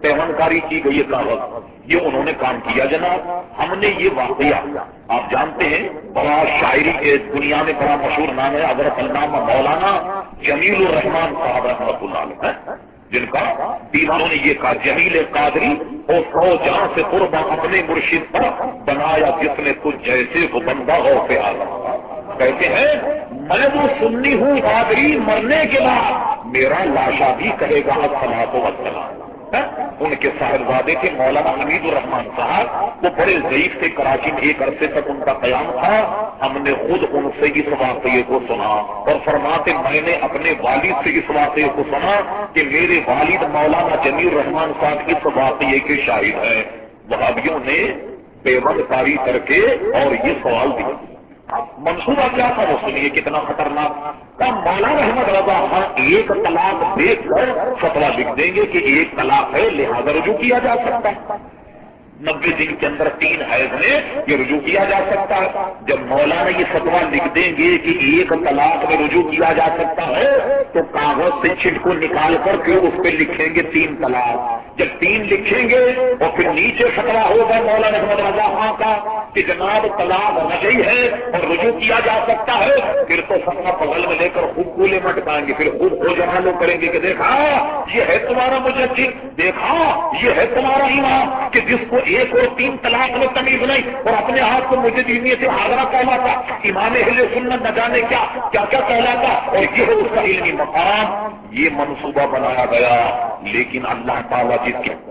پیمانکاری کی گئی ہے کاغذ، یہ انہوں نے کام کیا جناب۔ ہم نے یہ واقعہ، آپ جانتے ہیں بڑا شاعری کے دنیا میں بڑا مشہور نام ہے حضرت علامہ مولانا جمیل الرحمان صاحب رحمۃ اللہ علیہ، جن کا دیوانوں نے یہ کہا جمیل قادری اور سو جہاں سے قربا اپنے مرشد پر بنایا جس نے کچھ جیسے کو بندہ ہو پہ آگا۔ کہتے ہیں میں وہ سنی ہوں قادری مرنے کے بعد میرا لاشا بھی کہے گا الصلاۃ والسلام۔ ان کے صاحبزادے تھے مولانا حمید الرحمان صاحب، وہ بڑے ضعیف تھے، کراچی میں ایک عرصے تک ان کا قیام تھا۔ ہم نے خود ان سے اس واقعے کو سنا اور فرماتے میں نے اپنے والد سے اس واقعے کو سنا کہ میرے والد مولانا جمیل الرحمان صاحب اس واقعے کے شاہد ہیں۔ وہابیوں نے پیوند کاری کر کے اور یہ سوال دیا، منصوبہ کیا تھا وہ سنیے کتنا خطرناک تھا۔ مولانا احمد رضا ہاں ایک طلاق دیکھ کر فتویٰ لکھ دیں گے کہ ایک طلاق ہے لہذا رجوع کیا جا سکتا ہے، نبے دن کے اندر تین حیض میں یہ رجوع کیا جا سکتا ہے۔ جب مولانا یہ فتویٰ لکھ دیں گے کہ ایک طلاق میں رجوع کیا جا سکتا ہے تو کاغذ سے چھٹ کو نکال کر پھر اس پہ لکھیں گے تین طلاق۔ جب تین لکھیں گے اور پھر نیچے فتویٰ ہوگا مولانا احمد رضا خان کا کہ جناب طلاق رجعی ہے اور رجوع کیا جا سکتا ہے، پھر تو فتویٰ بغل میں لے کر خوب گولے مٹکائیں گے، پھر خوب ہو جمالو کریں گے کہ دیکھا یہ ہے تمہارا مجدد، دیکھا یہ ہے تمہارا امام کہ جس کو ایک اور تین طلاق میں تمیز نہیں اور اپنے آپ کو مجھے دینیت حاضرہ کہلاتا، امام اہل سنت نہ جانے کیا کیا کیا کہلاتا، اور یہ ہے اس کا علمی مقام۔ یہ منصوبہ بنایا گیا، لیکن اللہ تعالیٰ جس کے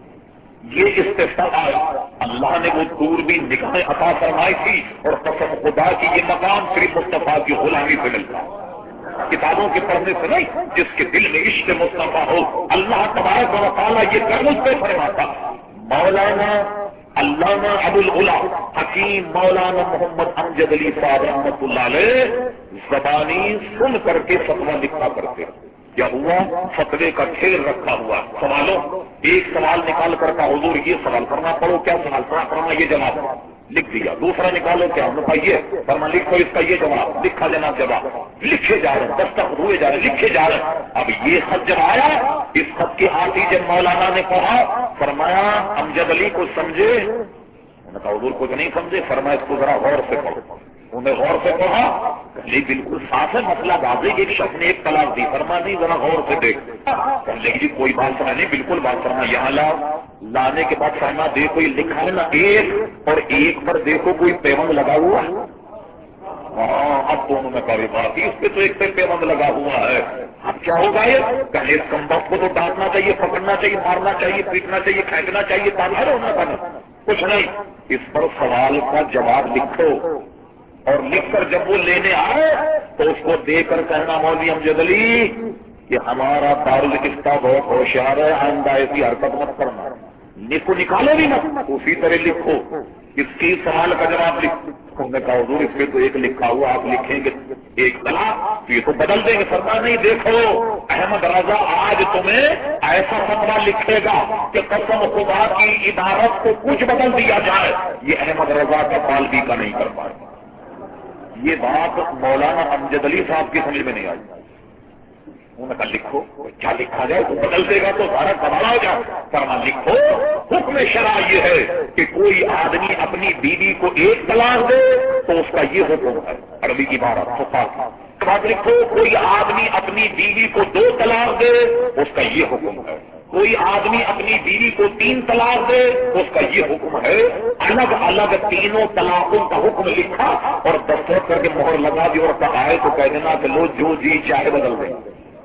یہ استفتا آیا، اللہ نے وہ دور بھی نگاہیں عطا فرمائی تھی، اور قسم خدا کی یہ مقام صرف مصطفیٰ کی غلامی سے ملتا، کتابوں کے پڑھنے سے نہیں۔ جس کے دل میں عشق مصطفیٰ ہو اللہ تبارک و تعالیٰ یہ کر مجھ پہ فرماتا۔ مولانا علامہ ابو العلا حکیم مولانا محمد امجد علی صاحب رحمۃ اللہ علیہ زبانی سن کر کے فتویٰ لکھا کرتے، کیا ہوا فتوے کا ڈھیر رکھا ہوا سوالوں، ایک سوال نکال کر کا حضور یہ سوال کرنا پڑو کیا سوال کرنا کرنا یہ جواب لکھ دیا، دوسرا نکالو کیا ہم نے یہ فرما لکھو اس کا یہ جواب لکھا جناب جواب لکھے جا رہے ہیں، دستخط ہوئے جا رہے لکھے جا رہے ہیں۔ اب یہ خط جب آیا اس خط کی آتی جب مولانا نے کہا فرمایا امجد علی کو سمجھے، انہوں نے کہا حضور کچھ نہیں سمجھے، فرمایا اس کو ذرا غور سے پڑھو، انہیں غور سے پڑھا، یہ بالکل صاف ہے مسئلہ واضح، ایک شخص نے ایک طلاق دی، فرما نہیں ذرا غور سے دیکھ، لیکن جی کوئی بات سمجھ نہیں، بالکل بات فرما، یہاں لاؤ، لانے کے بعد فرما دیکھو یہ لکھا ہے نا ایک اور ایک پر دیکھو کوئی پیوند لگا ہوا ہے، ہاں اب دونوں میں بڑی بات ہے، اس پہ تو ایک پہ پیوند لگا ہوا ہے، اب کیا ہوگا یہ پہلے اس کمبخت کو تو ڈانٹنا چاہیے، پکڑنا چاہیے، مارنا چاہیے، پیٹنا چاہیے، پھینکنا چاہیے، تاریخ ہونا چاہیے، کچھ نہیں، اس پر سوال کا جواب لکھو، اور لکھ کر جب وہ لینے آئے تو اس کو دے کر کہنا مولوی امجد علی کہ ہمارا دارالفتہ بہت ہوشیار ہے، آئندہ ایسی حرکت مت کرنا، لکھو نکالو بھی مت، اسی طرح لکھو، اس کی سوال کا جواب لکھو۔ انہوں نے کہا حضور اس پہ تو ایک لکھا ہوا آپ لکھیں گے ایک طلاق، یہ تو بدل دیں گے، فرما نہیں دیکھو احمد رضا آج تمہیں ایسا فتویٰ لکھے گا کہ قسم خدا کی عبارت کو کچھ بدل دیا جائے یہ احمد رضا کا بال بھی کا نہیں کر پائے۔ یہ بات مولانا امجد علی صاحب کی سمجھ میں نہیں آئی، انہوں نے کہا لکھو، کیا لکھا جائے تو بدل دے گا تو سارا کمال ہو جائے، فرما لکھو حکم شرع یہ ہے کہ کوئی آدمی اپنی بیوی کو ایک طلاق دے تو اس کا یہ حکم ہے، عربی کی عبارت بات لکھو، کوئی آدمی اپنی بیوی کو دو طلاق دے اس کا یہ حکم ہے، کوئی آدمی اپنی بیوی کو تین طلاق دے اس کا یہ حکم ہے، الگ الگ تینوں طلاقوں کا حکم لکھا اور دستخط کر کے مہر لگا دی اور کہا ہے تو کہہ دینا کہ لو جو جی چاہے بدل دیں،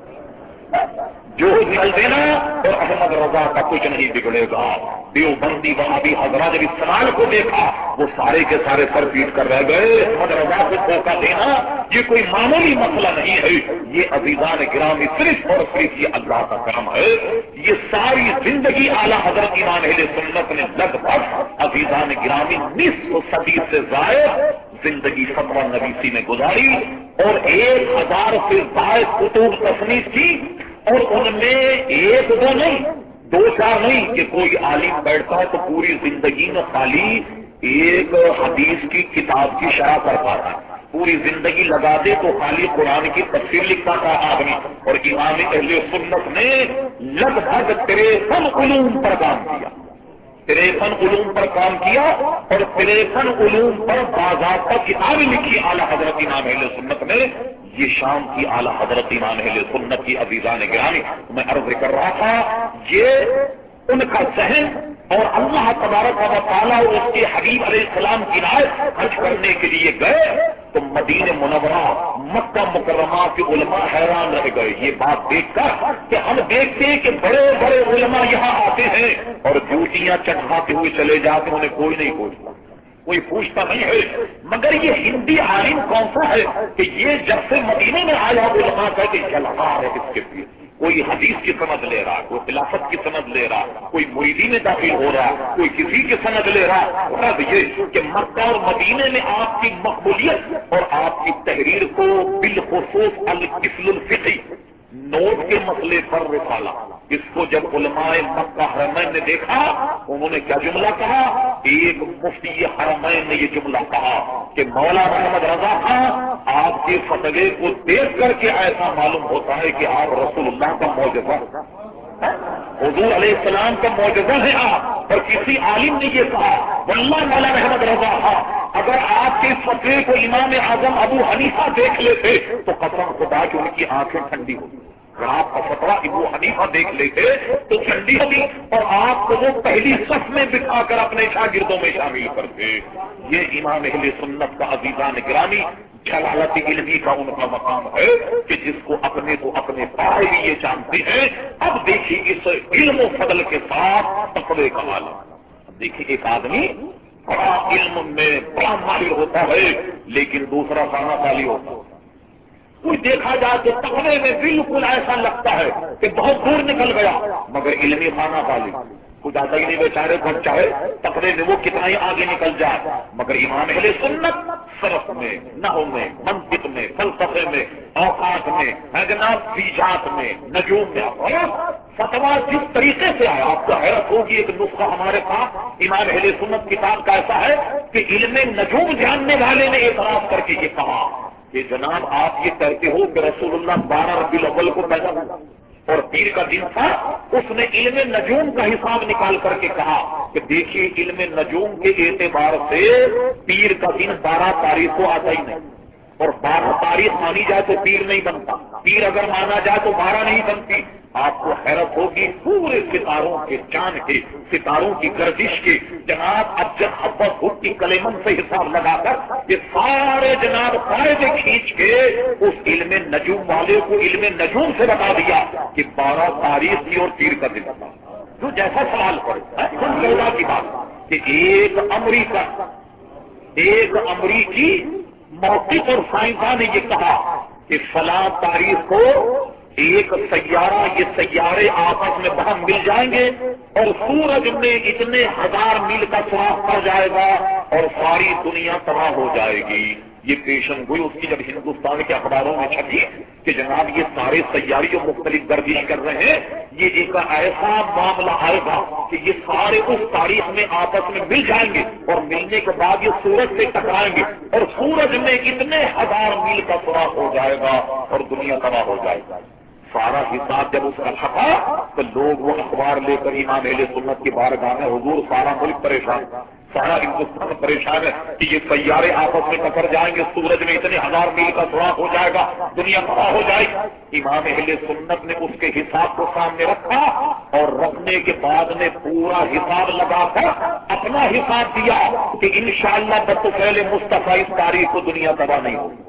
جو بدل دینا اور احمد رضا کا کچھ نہیں بگڑے گا۔ دیوبندی وہابی حضرات جب اس سوال کو دیکھا وہ سارے کے سارے سر پیٹ کر رہ گئے، احمد رضا کو دھوکہ دینا یہ کوئی معمولی مسئلہ نہیں ہے، یہ عزیزان گرامی صرف اور صرف یہ اللہ کا کرم ہے، یہ ساری زندگی اعلیٰ حضرت امام اہل سنت نے لگ بھگ عزیزان گرامی نصف صدی سے زائد زندگی فتویٰ نویسی میں گزاری اور ایک ہزار سے زائد کتب تصنیف کی، اور ان میں ایک دو نہیں دو چار نہیں کہ کوئی عالم بیٹھتا ہے تو پوری زندگی میں خالی ایک حدیث کی کتاب کی شرح کر پاتا ہے، پوری زندگی لگا دے تو خالی قرآن کی تفسیر لکھتا تھا آدمی، اور امام اہل سنت نے لگ بھگ تریپن علوم پر کام کیا، تریپن علوم پر کام کیا اور تریپن علوم پر باضابطہ کتاب لکھی اعلیٰ حضرت امام اہل سنت نے۔ یہ شام کی اعلیٰ حضرت امام اہل سنت کی عزیزان گرامی، میں عرض کر رہا تھا، یہ ان کا ذہن اور اللہ تبارک و تعالیٰ اور اس کے حبیب علیہ السلام کی رعایت حج کرنے کے لیے گئے تو مدینہ منورہ مکہ مکرمہ کے علماء حیران رہ گئے یہ بات دیکھ کر کہ ہم دیکھتے ہیں کہ بڑے بڑے علماء یہاں آتے ہیں اور ڈیوٹیاں چڑھاتے ہوئے چلے جاتے ہیں، انہیں کوئی نہیں پوچھتا، کوئی پوچھتا نہیں ہے، مگر یہ ہندی عالم کون سا ہے کہ یہ جب سے مدینے میں آیا علماء کا کہ جلوہ ہے اس کے پیچھے، کوئی حدیث کی سند لے رہا، کوئی خلافت کی سند لے رہا، کوئی مریدی میں داخل ہو رہا، کوئی کسی کی سند لے رہا۔ غرض یہ کہ مکہ اور مدینے میں آپ کی مقبولیت اور آپ کی تحریر کو بالخصوص الفصل الفقہی نوٹ کے مسئلے پر رسالہ، اس کو جب علماء مکہ حرمین نے دیکھا انہوں نے کیا جملہ کہا، ایک مفتی حرمین نے یہ جملہ کہا کہ مولا محمد رضا خان آپ کے فتوے کو دیکھ کر کے ایسا معلوم ہوتا ہے کہ آپ رسول اللہ کا معجزہ، حضور علیہ السلام کا معجزہ ہے آپ۔ اور کسی عالم نے یہ کہا واللہ مولا محمد رضا خان اگر آپ کے فتوے کو امام اعظم ابو حنیفہ دیکھ لیتے تو قسم خدا کہ ان کی آنکھیں ٹھنڈی ہوتی، اگر آپ کا فتویٰ ابو حنیفہ دیکھ لیتے تو ٹھنڈی ہوگی اور آپ کو وہ پہلی صف میں بٹھا کر اپنے شاگردوں میں شامل کرتے۔ یہ امام اہل سنت کا عزیزان گرامی جلالت علمی کا ان کا مقام ہے کہ جس کو اپنے تو اپنے پائے بھی یہ جانتے ہیں۔ اب دیکھیے اس علم و فضل کے ساتھ تقوی کا عالم، دیکھیے ایک آدمی بڑا علم میں بڑا ماہر ہوتا ہے لیکن دوسرا خانہ خالی ہوتا ہے، کوئی دیکھا جائے تو تقوی میں بالکل ایسا لگتا ہے کہ بہت دور نکل گیا مگر علمی خانہ خالی، خود آتا ہی نہیں بیچارے کو چاہے تقوی میں وہ کتنا ہی آگے نکل جائے، مگر امام اہل سنت صرف میں، نحو میں، منطق میں، فلسفے میں، اوقات میں، جناب فیجات میں، نجوم میں، اور فتویٰ جس طریقے سے آیا آپ کو حیرت ہوگی۔ ایک نسخہ ہمارے پاس امام اہل سنت کتاب کا ایسا ہے کہ علم نجوم جاننے والے نے اعتراض کر کے یہ کہا کہ جناب آپ یہ کہتے ہو کہ رسول اللہ بارہ ربیع الاول کو پیدا ہوا اور پیر کا دن تھا، اس نے علم نجوم کا حساب نکال کر کے کہا کہ دیکھیے علم نجوم کے اعتبار سے پیر کا دن بارہ تاریخ کو آتا ہی نہیں، اور بارہ تاریخ مانی جائے تو پیر نہیں بنتا، پیر اگر مانا جائے تو بارہ نہیں بنتی۔ آپ کو حیرت ہوگی پورے ستاروں کے چاند کے ستاروں کی گردش کے جناب ابجد حبت خود کی کلیمن سے حساب لگا کر یہ سارے جناب فائدے کھینچ کے اس علم نجوم والے کو علم نجوم سے بتا دیا کہ بارہ تاریخ کی اور پیر کا دن تھا۔ جو جیسا سوال کرے ہم سودا کی بات کہ ایک امریکہ ایک امریکی موقف اور سائنسداں نے یہ کہا کہ فلاں تاریخ کو ایک سیارہ یہ سیارے آپس میں بہم مل جائیں گے اور سورج میں اتنے ہزار میل کا سوراخ پڑ جائے گا اور ساری دنیا تباہ ہو جائے گی۔ یہ پیشن گوئی اس کی جب ہندوستان کے اخباروں میں چھپی کہ جناب یہ سارے سیارے جو مختلف گردش کر رہے ہیں یہ ایک ایسا معاملہ آئے گا کہ یہ سارے اس تاریخ میں آپس میں مل جائیں گے اور ملنے کے بعد یہ سورج سے ٹکرائیں گے اور سورج میں اتنے ہزار میل کا سوراخ ہو جائے گا اور دنیا تباہ ہو جائے گا۔ سارا حساب جب اس کا چھپا تو لوگ وہ اخبار لے کر امام اہل سنت کی بارگاہ میں حضور سارا ملک پریشان، سارا ہندوستان پریشان ہے کہ یہ سیارے آپس میں ٹکر جائیں گے، سورج میں اتنے ہزار میل کا سوراخ ہو جائے گا، دنیا تباہ ہو جائے گی۔ امام اہل سنت نے اس کے حساب کو سامنے رکھا اور رکھنے کے بعد نے پورا حساب لگا کر اپنا حساب دیا کہ انشاءاللہ بطفیل مصطفیٰ اس تاریخ کو دنیا تباہ نہیں ہوگی۔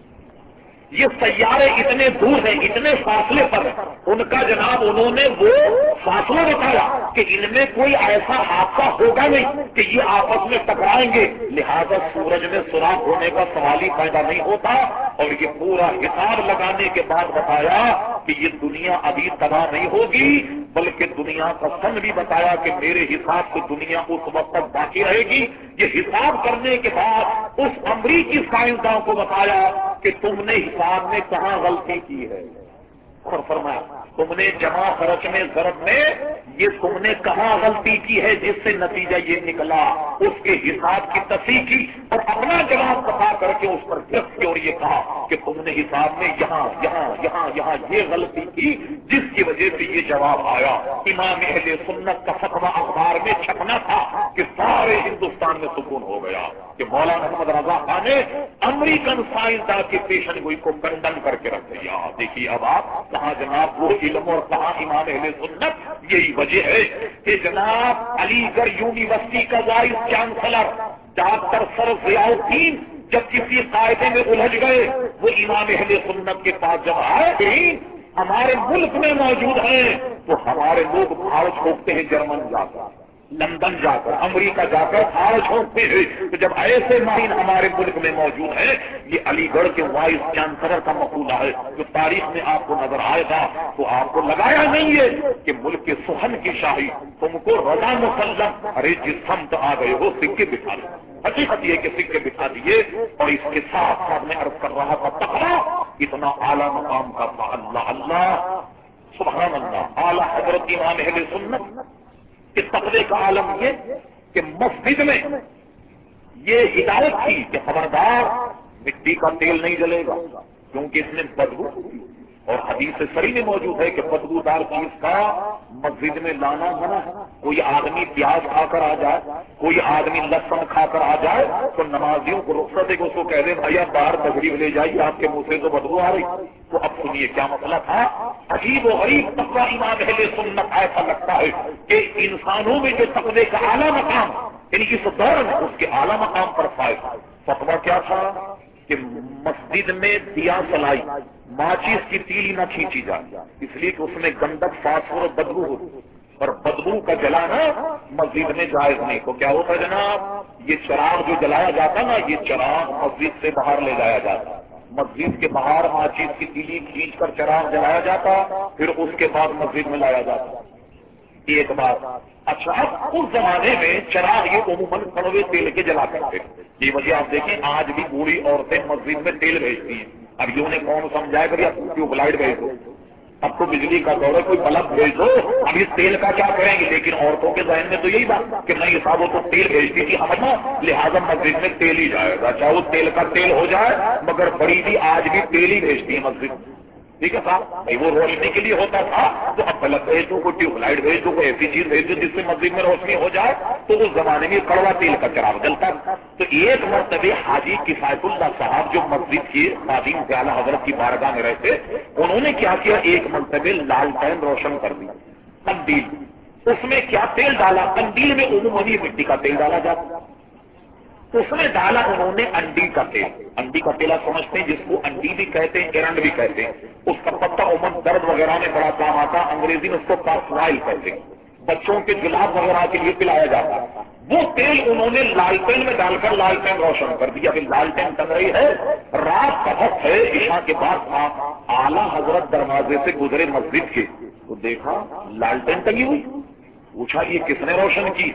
یہ سیارے اتنے دور ہیں، اتنے فاصلے پر ان کا جناب انہوں نے وہ فاصلہ بتایا کہ ان میں کوئی ایسا حادثہ ہوگا نہیں کہ یہ آپس میں ٹکرائیں گے، لہذا سورج میں سوراخ ہونے کا سوال ہی پیدا نہیں ہوتا۔ اور یہ پورا حساب لگانے کے بعد بتایا کہ یہ دنیا ابھی تباہ نہیں ہوگی بلکہ دنیا کا سن بھی بتایا کہ میرے حساب سے دنیا اس وقت تک باقی رہے گی۔ یہ حساب کرنے کے بعد اس امریکی سائنسدان کو بتایا کہ تم نے حساب میں کہاں غلطی کی ہے، اور فرمایا تم نے جمع خرچ میں ضرب میں یہ تم نے کہاں غلطی کی ہے جس سے نتیجہ یہ نکلا، اس کے حساب کی تصحیح کی اور اپنا جواب بتا کر کے اس پر گرفت کی اور یہ کہا کہ تم نے حساب میں یہاں یہاں یہاں یہاں یہ غلطی کی جس کی وجہ سے یہ جواب آیا۔ امام اہل سنت کا فتویٰ اخبار میں چھپنا تھا کہ سارے ہندوستان میں سکون ہو گیا کہ مولانا محمد رضا خان نے امریکن سائنسداں کی پیشن گوئی کو کنڈم کر کے رکھ دیا۔ دیکھیے اب آپ کہاں جناب وہ علم اور کہاں امام اہل سنت، یہی وجہ ہے کہ جناب علی گڑھ یونیورسٹی کا vice chancellor doctor sir Ziauddin جب کسی قاعدے میں الجھ گئے وہ امام اہل سنت کے پاس جب آئے ہمارے ملک میں موجود ہیں تو ہمارے لوگ بھاڑ چھوڑتے ہیں جرمن جا کر، لندن جا کر، امریکہ جا کر بھاڑ چھوڑتے ہیں۔ تو جب ایسے ماہر ہمارے ملک میں موجود ہیں، یہ علی گڑھ کے وائس چانسلر کا مقولہ ہے جو تاریخ میں آپ کو نظر آئے گا تو آپ کو لگایا نہیں ہے کہ ملک کے سخن کی شاہی تم کو رضا مسلم، ارے جس سمت آ گئے ہو سکے بٹھا دو، حقیقت یہ کہ سکے بٹھا دیے۔ اور اس کے ساتھ ساتھ میں عرض کر رہا تھا تقویٰ اتنا اعلیٰ مقام کا تھا، اللہ اللہ سبحان اللہ، اعلیٰ حضرت امام اہل سنت کہ تقوی کا عالم یہ کہ مسجد میں یہ ہدایت تھی کہ خبردار مٹی کا تیل نہیں جلے گا کیونکہ اس میں بدبو ہوتی، اور حدیث صحیح میں موجود ہے کہ بدبودار چیز کا مسجد میں لانا منع ہے۔ کوئی آدمی پیاز کھا کر آ جائے، کوئی آدمی لہسن کھا کر آ جائے تو نمازیوں کو رخصت ہے کہ اس کو کہہ دے بھائی آپ باہر تشریف لے جائیے، آپ کے منہ سے تو بدبو آ رہی۔ تو اب سنیے کیا مسئلہ تھا، عجیب و غریب تقویٰ امام اہل سنت ایسا لگتا ہے کہ انسانوں میں جو تقوی کا اعلیٰ مقام یعنی اس دور میں اس کے اعلیٰ مقام پر فائز۔ فتویٰ کیا تھا کہ مسجد میں دیا سلائی ماچس کی تیلی نہ کھینچی جائے، اس لیے کہ اس میں گندک فاسفور اور بدبو ہوتی، اور بدبو کا جلانا مسجد میں جائز نہیں۔ تو کیا ہوتا جناب، یہ چراغ جو جلایا جاتا نا، یہ چراغ مسجد سے باہر لے جایا جاتا، مسجد کے باہر ماچس کی تیلی کھینچ کر چراغ جلایا جاتا، پھر اس کے بعد مسجد میں لایا جاتا۔ ایک بات اچھا، اب اس زمانے میں چراغ یہ عموماً کڑوے تیل کے جلا کرتے تھے، یہ وجہ آپ دیکھیں آج بھی بوڑھی عورتیں مسجد میں تیل بھیجتی ہیں۔ اب یہ انہیں کون سمجھائے گا اب ٹیوب لائٹ بھیج دو، اب تو بجلی کا دور ہے کوئی بلب بھیج دو، اب اس تیل کا کیا کریں گے؟ لیکن عورتوں کے ذہن میں تو یہی بات کہ نہیں صاحب وہ تو تیل بھیجتی تھی ہم نا، لہٰذا مسجد میں تیل ہی جائے گا، چاہے وہ تیل کا تیل ہو جائے، مگر بڑی بھی آج بھی تیل ہی بھیجتی ہے مسجد میں۔ ٹھیک ہے صاحب، نہیں وہ روشنی کے لیے ہوتا تھا تو اب بلب بھیج دو، کوئی ٹیوب لائٹ بھیج دو، کوئی ایسی چیز بھیج دو جس سے مسجد میں روشنی ہو جائے، تو اس زمانے میں کڑوا تیل کا چراغ جلتا۔ تو ایک مرتبہ حاجی کفایت اللہ صاحب جو مسجد کے خادم اعلیٰ حضرت کی بارگاہ میں رہتے، انہوں نے کیا کیا، ایک مرتبہ لالٹین روشن کر دی، قندیل، اس میں کیا تیل ڈالا، قندیل میں عموماً مٹی کا تیل ڈالا جاتا، اس میں ڈالا انہوں نے انڈی کا تیل۔ انڈی کا تیل آپ سمجھتے ہیں جس کو انڈی بھی کہتے ہیں ایرنڈ بھی کہتے ہیں، اس کا پتا عموماً درد وغیرہ میں بڑا کام آتا، انگریزی میں اس کو کاسٹرائل کہتے ہیں، بچوں کے جلاب وغیرہ کے لیے پلایا جاتا۔ وہ تیل انہوں نے لالٹین میں ڈال کر لالٹین روشن کر دیا۔ پھر لالٹین ٹنگ رہی ہے، رات کا وقت ہے، عشاء کے بعد آپ اعلیٰ حضرت دروازے سے گزرے مسجد کے تو دیکھا لالٹین ٹنگی ہوئی، پوچھا یہ کس نے روشن کی؟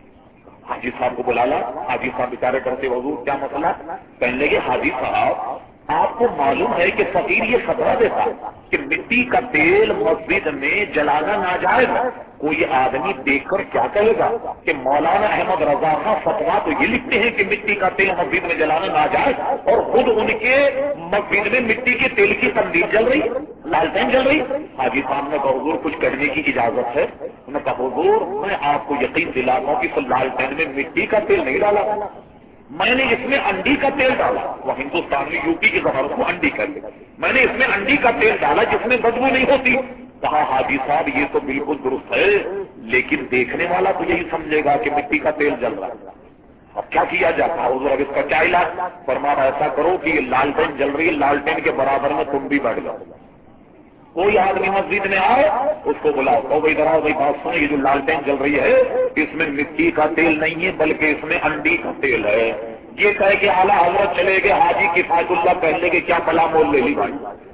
حاجی صاحب کو بلا لا، حاجی صاحب بیچارے کرتے حضور کیا مسئلہ؟ کہنے لگے حاجی صاحب آپ کو معلوم ہے کہ فقیر یہ خطرہ دیتا کہ مٹی کا تیل مسجد میں جلانا ناجائز ہے، کوئی آدمی دیکھ کر کیا کہے گا کہ مولانا احمد رضا خان فتویٰ تو یہ لکھتے ہیں کہ مٹی کا تیل مسجد میں جلانا ناجائز، اور خود ان کے مسجد میں مٹی کے تیل کی قندیل جل رہی، لالٹین جل رہی۔ حاجی صاحب نے کہا حضور کچھ کرنے کی اجازت ہے؟ انہوں نے کہا حضور میں آپ کو یقین دلاتا ہوں کہ اس لالٹین میں مٹی کا تیل نہیں ڈالا، میں نے اس میں انڈی کا تیل ڈالا، وہ ہندوستان میں یو پی کی زبان کو انڈی کہتے ہیں، میں نے اس میں انڈی کا تیل ڈالا جس میں بدبو نہیں ہوتی۔ کہا حاجی صاحب یہ تو بالکل درست ہے، لیکن دیکھنے والا تو یہی سمجھے گا کہ مٹی کا تیل جل رہا ہے، اب کیا کیا جاتا ہے حضور اب اس کا کیا علاج؟ فرمایا ایسا کرو کہ یہ لالٹین جل رہی ہے، لالٹین کے برابر میں تم بھی بیٹھ جاؤ، کوئی آدمی مسجد میں آئے اس کو بلاؤ، تو بھائی ذرا بھائی بات سنو، یہ جو لالٹین جل رہی ہے اس میں مٹی کا تیل نہیں ہے بلکہ اس میں انڈی کا تیل ہے۔ یہ کہے کہ اعلیٰ حضرت چلے گئے، حاجی کفایت اللہ کہنے لگے کیا بلا مول لے لی بھائی،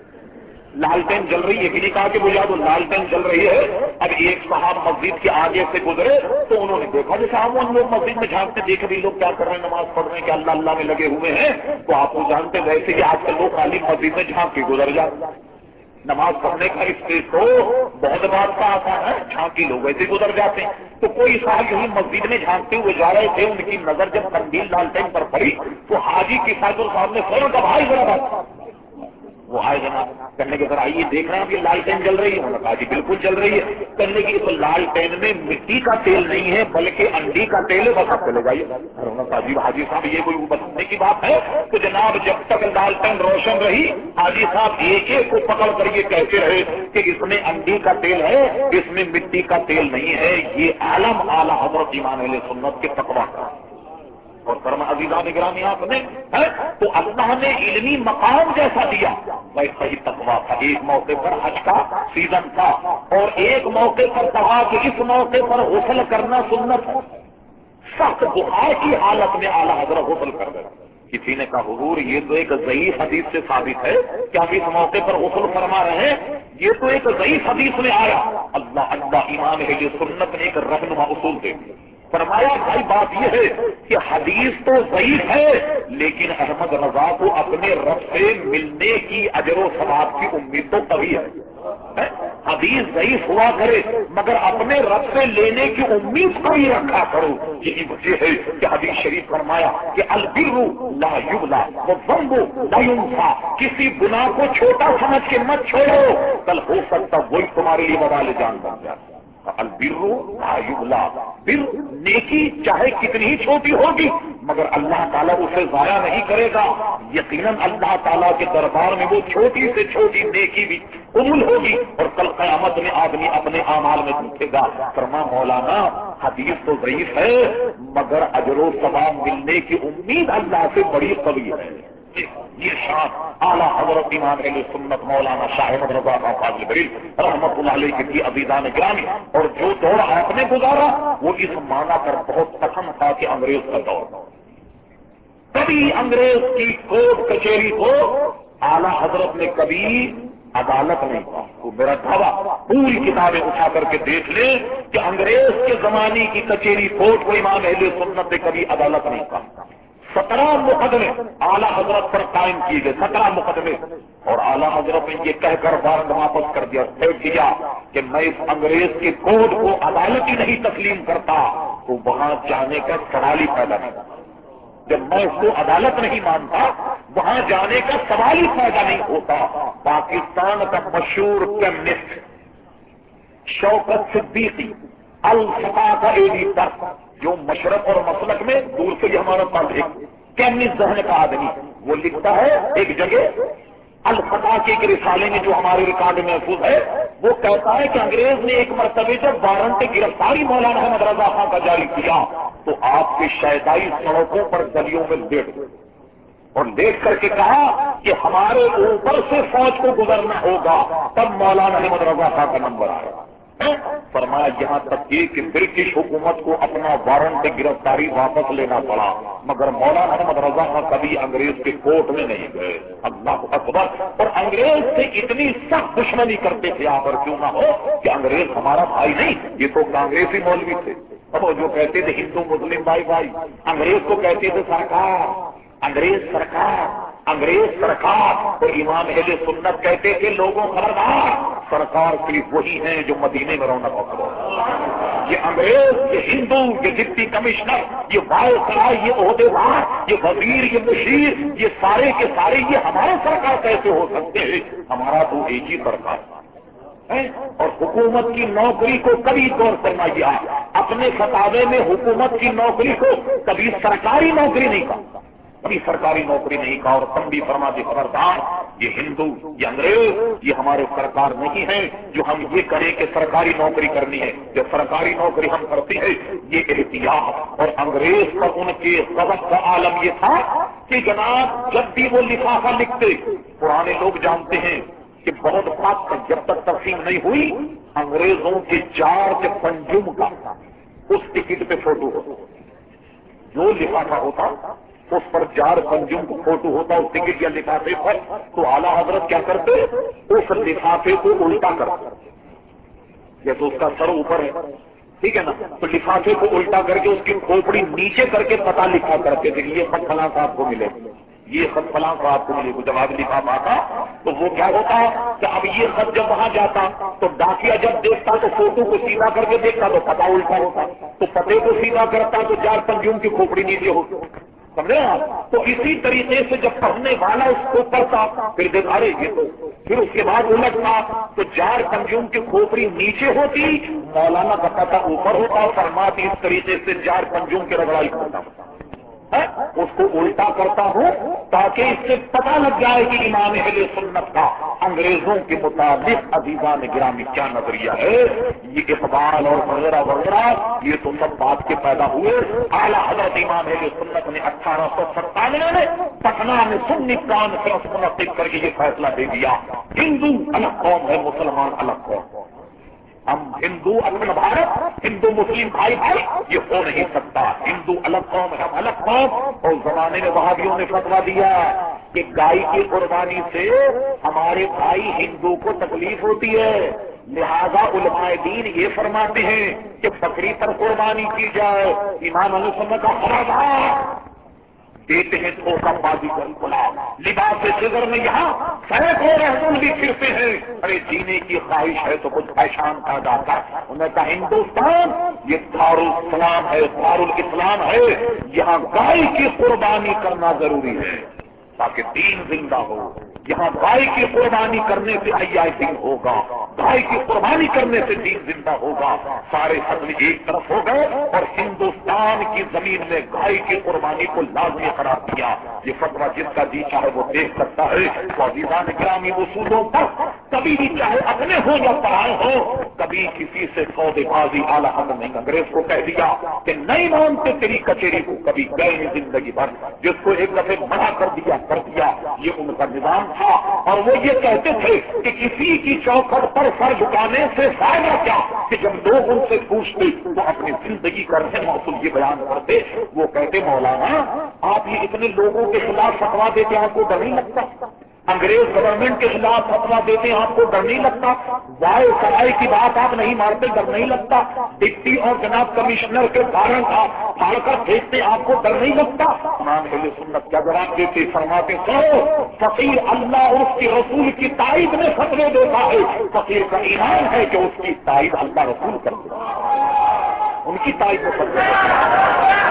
لالٹین جل رہی ہے، بھی نہیں کہا کہ بجھا دو، لالٹین جل رہی ہے۔ اب ایک صاحب مسجد کے آگے سے گزرے تو انہوں نے دیکھا جیسے ہم لوگ مسجد میں جھانکتے دیکھے بھی لوگ کیا کر رہے ہیں، نماز پڑھ رہے ہیں کہ اللہ اللہ میں لگے ہوئے ہیں، تو آپ کو جانتے ویسے کہ آج کل لوگ خالی مسجد میں جھانک کے گزر جاتے، نماز پڑھنے کا اسٹیج تو بہت بات کا آتا ہے، جھانکی لوگ ویسے گزر جاتے ہیں. تو کوئی صاحب یہی مسجد میں جھانکتے ہوئے جا رہے تھے، ان کی نظر جب قندیل لالٹین پر پڑی تو حاجی کی سائیکل صاحب نے فوراً کہا بھائی ذرا بات. وہ آئے جناب کرنے کے ذرا آئیے دیکھ رہے ہیں کہ لالٹین جل رہی ہے. انہوں نے کہا جی بالکل جل رہی ہے. کرنے کی تو لالٹین میں مٹی کا تیل نہیں ہے بلکہ انڈی کا تیل ہے، بس آپ چلے جائیے. انہوں نے کہا جی حاجی صاحب یہ کوئی بتانے کی بات ہے؟ تو جناب جب تک لالٹین روشن رہی حاجی صاحب ایک ایک کو پکڑ کر یہ کہتے رہے کہ اس میں انڈی کا تیل ہے، اس میں مٹی کا تیل نہیں ہے. یہ عالم اعلی حضرت امام اہل سنت کے تقویٰ کا. اور فرما عزیزان گرامی آپ نے تو اللہ نے علمی مقام جیسا دیا ویسا ہی تقویٰ تھا. ایک موقع پر حج کا سیزن تھا اور ایک موقع پر کہا کہ اس موقع پر غسل کرنا سنت ہے. سخت بخار کی حالت میں اعلیٰ حضرت غسل کر گئے. کسی نے کہا حضور یہ تو ایک ضعیف حدیث سے ثابت ہے کہ آپ اس موقع پر غسل فرما رہے ہیں، یہ تو ایک ضعیف حدیث میں آیا. اللہ اللہ امام اہل سنت نے ایک رہنما اصول دے فرمایا بھائی بات یہ ہے کہ حدیث تو ضعیف ہے لیکن احمد رضا کو اپنے رب سے ملنے کی اجر و ثواب کی امید تو کبھی ہے. حدیث ضعیف ہوا کرے مگر اپنے رب سے لینے کی امید کبھی رکھا کرو. یہی وجہ ہے کہ حدیث شریف فرمایا کہ البر لا یبلا والذنب لا ینسا. کسی گناہ کو چھوٹا سمجھ کے مت چھوڑو، کل ہو سکتا وہی تمہارے لیے وبال جان بن جائے. البر لا یبلا، بر نیکی چاہے کتنی ہی چھوٹی ہوگی مگر اللہ تعالیٰ اسے ضائع نہیں کرے گا. یقیناً اللہ تعالیٰ کے دربار میں وہ چھوٹی سے چھوٹی نیکی بھی قبول ہوگی اور کل قیامت میں آدمی اپنے اعمال میں پوچھے گا. فرما مولانا حدیث تو ضعیف ہے مگر اجر و ثواب ملنے کی امید اللہ سے بڑی قوی ہے. یہ شان اعلیٰ حضرت امام اہل سنت مولانا شاہ احمد رضا خان فاضل بریلوی رحمۃ اللہ علیہ کی عزیزان گرامی. اور جو دور آپ نے گزارا وہ اس معنی پر بہت پسند تھا کہ انگریز کا دور. کبھی انگریز کی کورٹ کچہری کو اعلیٰ حضرت نے کبھی عدالت نہیں کہا. وہ میرا دعویٰ پوری کتابیں اٹھا کر کے دیکھ لیں کہ انگریز کے زمانے کی کچہری کورٹ کو امام اہل سنت نے کبھی عدالت نہیں کہا. سترہ مقدمے اعلیٰ حضرت پر قائم کیے گئے، سترہ مقدمے. اور اعلیٰ حضرت نے یہ کہہ کر وارنٹ واپس کر دیا پھینک دیا کہ میں اس انگریز کے کوڈ کو عدالت ہی نہیں تسلیم کرتا تو وہاں جانے کا سوال ہی پیدا نہیں. جب میں اس کو عدالت نہیں مانتا وہاں جانے کا سوال ہی پیدا نہیں ہوتا. پاکستان کا مشہور کیمسٹ شوکت صدیقی الفقہ کا ایڈیٹر جو مشرق اور مسلک میں دور سے ہی ہمارا تعلق کیمسٹ ذہن کا آدمی، وہ لکھتا ہے ایک جگہ الفقہ کے ایک رسالے میں جو ہمارے ریکارڈ میں محفوظ ہے، وہ کہتا ہے کہ انگریز نے ایک مرتبہ جب وارنٹ گرفتاری مولانا احمد رضا خان کا جاری کیا تو آپ کے شیدائی سڑکوں پر گلیوں میں لیٹ گئے اور لیٹ کر کے کہا کہ ہمارے اوپر سے فوج کو گزرنا ہوگا تب مولانا احمد رضا خان کا نمبر آئے. فرمایا یہاں تک کہ برٹش حکومت کو اپنا وارنٹ گرفتاری واپس لینا پڑا مگر مولانا احمد رضا خان کبھی انگریز کے کوर्ٹ میں نہیں گئے. اللہ اکبر. اور انگریز سے اتنی سخت دشمنی کرتے تھے آپ اور کیوں نہ ہو کہ انگریز ہمارا بھائی نہیں، یہ تو کانگریسی مولوی تھے. اب جو کہتے تھے ہندو مسلم بھائی بھائی، انگریز کو کہتے تھے سرکار، انگریز سرکار، انگریز سرکار. اور امام اہل سنت کہتے تھے لوگوں خبردار، سرکار صرف وہی ہیں جو مدینے میں رونق ہو. یہ انگریز، یہ ہندو، یہ ڈپٹی کمشنر، یہ وائس رائے، یہ عہدیدار، یہ وزیر، یہ مشیر، یہ سارے کے سارے یہ ہمارے سرکار کیسے ہو سکتے ہیں؟ ہمارا تو ایک ہی سرکار. اور حکومت کی نوکری کو کبھی غور فرمائیے، اپنے فتاوے میں حکومت کی نوکری کو کبھی سرکاری نوکری نہیں کہا، کبھی سرکاری نوکری نہیں کہا. اور تم بھی فرما دے خبردار، یہ ہندو، یہ انگریز، یہ ہمارے سرکار نہیں ہے جو ہم یہ کریں کہ سرکاری نوکری کرنی ہے. جو سرکاری نوکری ہم کرتے ہیں یہ احتیاط. اور انگریز پر ان کے غضب کا عالم یہ تھا کہ جناب جب بھی وہ لفافہ لکھتے، پرانے لوگ جانتے ہیں کہ بہت وقت تک جب تک تقسیم نہیں ہوئی انگریزوں کے جارج پنجم کا اس ٹکٹ پہ فوٹو ہوتا، جو لفافہ ہوتا اس پر جار پنجم کو فوٹو ہوتا اس ٹکٹ یا لفافے پر. تو اعلیٰ حضرت کیا کرتے اس لفافے کو الٹا کرتے، جیسے اس کا سر اوپر ہے ٹھیک ہے نا، تو لفافے کو الٹا کر کے اس کی کھوپڑی نیچے کر کے پتہ لکھا کرتے تھے کہ یہ پت فلاں صاحب کو ملے. یہ خط فلاں صاحب کو ملے گا. جب آدمی لفافہ آتا تو وہ کیا ہوتا کہ اب یہ خط جب وہاں جاتا تو ڈاکیا جب دیکھتا تو فوٹو کو سیدھا کر کے دیکھتا تو پتہ الٹا ہوتا, تو پتے کو سیدھا کرتا تو جار پنجوم کی کھوپڑی نیچے ہوتی. سمجھے آپ؟ تو اسی طریقے سے جب پڑھنے والا اس کو پڑھتا پھر دیکھ ارے یہ تو, پھر اس کے بعد الٹتا تو جار کنجوم کی کھوپڑی نیچے ہوتی, مولانا کا پتہ اوپر ہوتا. فرماتی اس طریقے سے جار کنجوم کی رگڑائی کرتا اس کو الٹا کرتا ہوں تاکہ اس سے پتہ لگ جائے کہ امام اہل سنت کا انگریزوں کے متعلق عزیزان گرامی کیا نظریہ ہے. یہ اقبال اور وغیرہ وغیرہ یہ تو سب بات کے پیدا ہوئے. اعلیٰ حضرت امام اہل سنت نے اٹھارہ سو ستانوے میں پٹنہ میں سنی کانفرنس منعقد کر کے یہ فیصلہ دے دیا ہندو الگ قوم ہے, مسلمان الگ قوم. ہم ہندو اکھنڈ بھارت, ہندو مسلم بھائی بھائی یہ ہو نہیں سکتا. ہندو الگ قوم ہے, ہم الگ قوم. اور زمانے میں وہابیوں نے فتویٰ دیا کہ گائے کی قربانی سے ہمارے بھائی ہندو کو تکلیف ہوتی ہے, لہذا علماء دین یہ فرماتے ہیں کہ بکری پر قربانی کی جائے. امام اہل سنت کا خبردار دیتے ہیں دھوکہ بازی کا کھلا لباس صدر میں یہاں سینکڑوں رہزن بھی پھرتے ہیں. ارے جینے کی خواہش ہے تو کچھ پہچان پیدا کر. انہوں نے کہا ہندوستان یہ دارالاسلام ہے, دارالاسلام ہے, یہاں گائے کی قربانی کرنا ضروری ہے تاکہ دین زندہ ہو. یہاں گائے کی قربانی کرنے سے حیاء دین ہوگا, گائے کی قربانی کرنے سے دین زندہ ہوگا. سارے فتوے ایک طرف ہو گئے اور ہندوستان کی زمین میں گائے کی قربانی کو لازمی قرار دیا. یہ فتویٰ جس کا جی چاہے وہ دیکھ سکتا ہے. تو عزیزان گرامی اصولوں پر کبھی بھی چاہے اپنے ہو یا پرائے ہو, کبھی کسی سے سودے بازی اعلیٰ حضرت نے انگریز کو کہہ دیا کہ نہیں مانتے تیری کچہری کو, کبھی گئے نہیں زندگی بھر. جس کو ایک دفعہ منع کر دیا کر دیا, یہ ان کا نظام تھا. اور وہ یہ کہتے تھے کہ کسی کی چوکھٹ پر سر جھکانے سے فائدہ کیا, کہ جب لوگ ان سے پوچھتے تو اپنی زندگی کا رہن محفوظ یہ بیان کرتے. وہ کہتے مولانا آپ یہ اتنے لوگوں کے خلاف فتوا دیتے آپ کو ڈر نہیں لگتا, انگریز گورنمنٹ کے خلاف فتوا دیتے ہیں آپ کو ڈر نہیں لگتا, وائے سرائے کی بات آپ نہیں مارتے ڈر نہیں لگتا, ڈپٹی اور جناب کمشنر کے وارنٹ آپ پھاڑ کر پھینکتے آپ کو ڈر نہیں لگتا. امام اہل سنت کیا جواب دیتے, فرماتے سو فقیر اللہ اور اس کے رسول کی تائید میں فتوے دیتا ہے, فقیر کا ایمان ہے کہ اس کی تائید اللہ رسول کرتے ہیں, ان کی تائید میں فتوے دیتا ہے.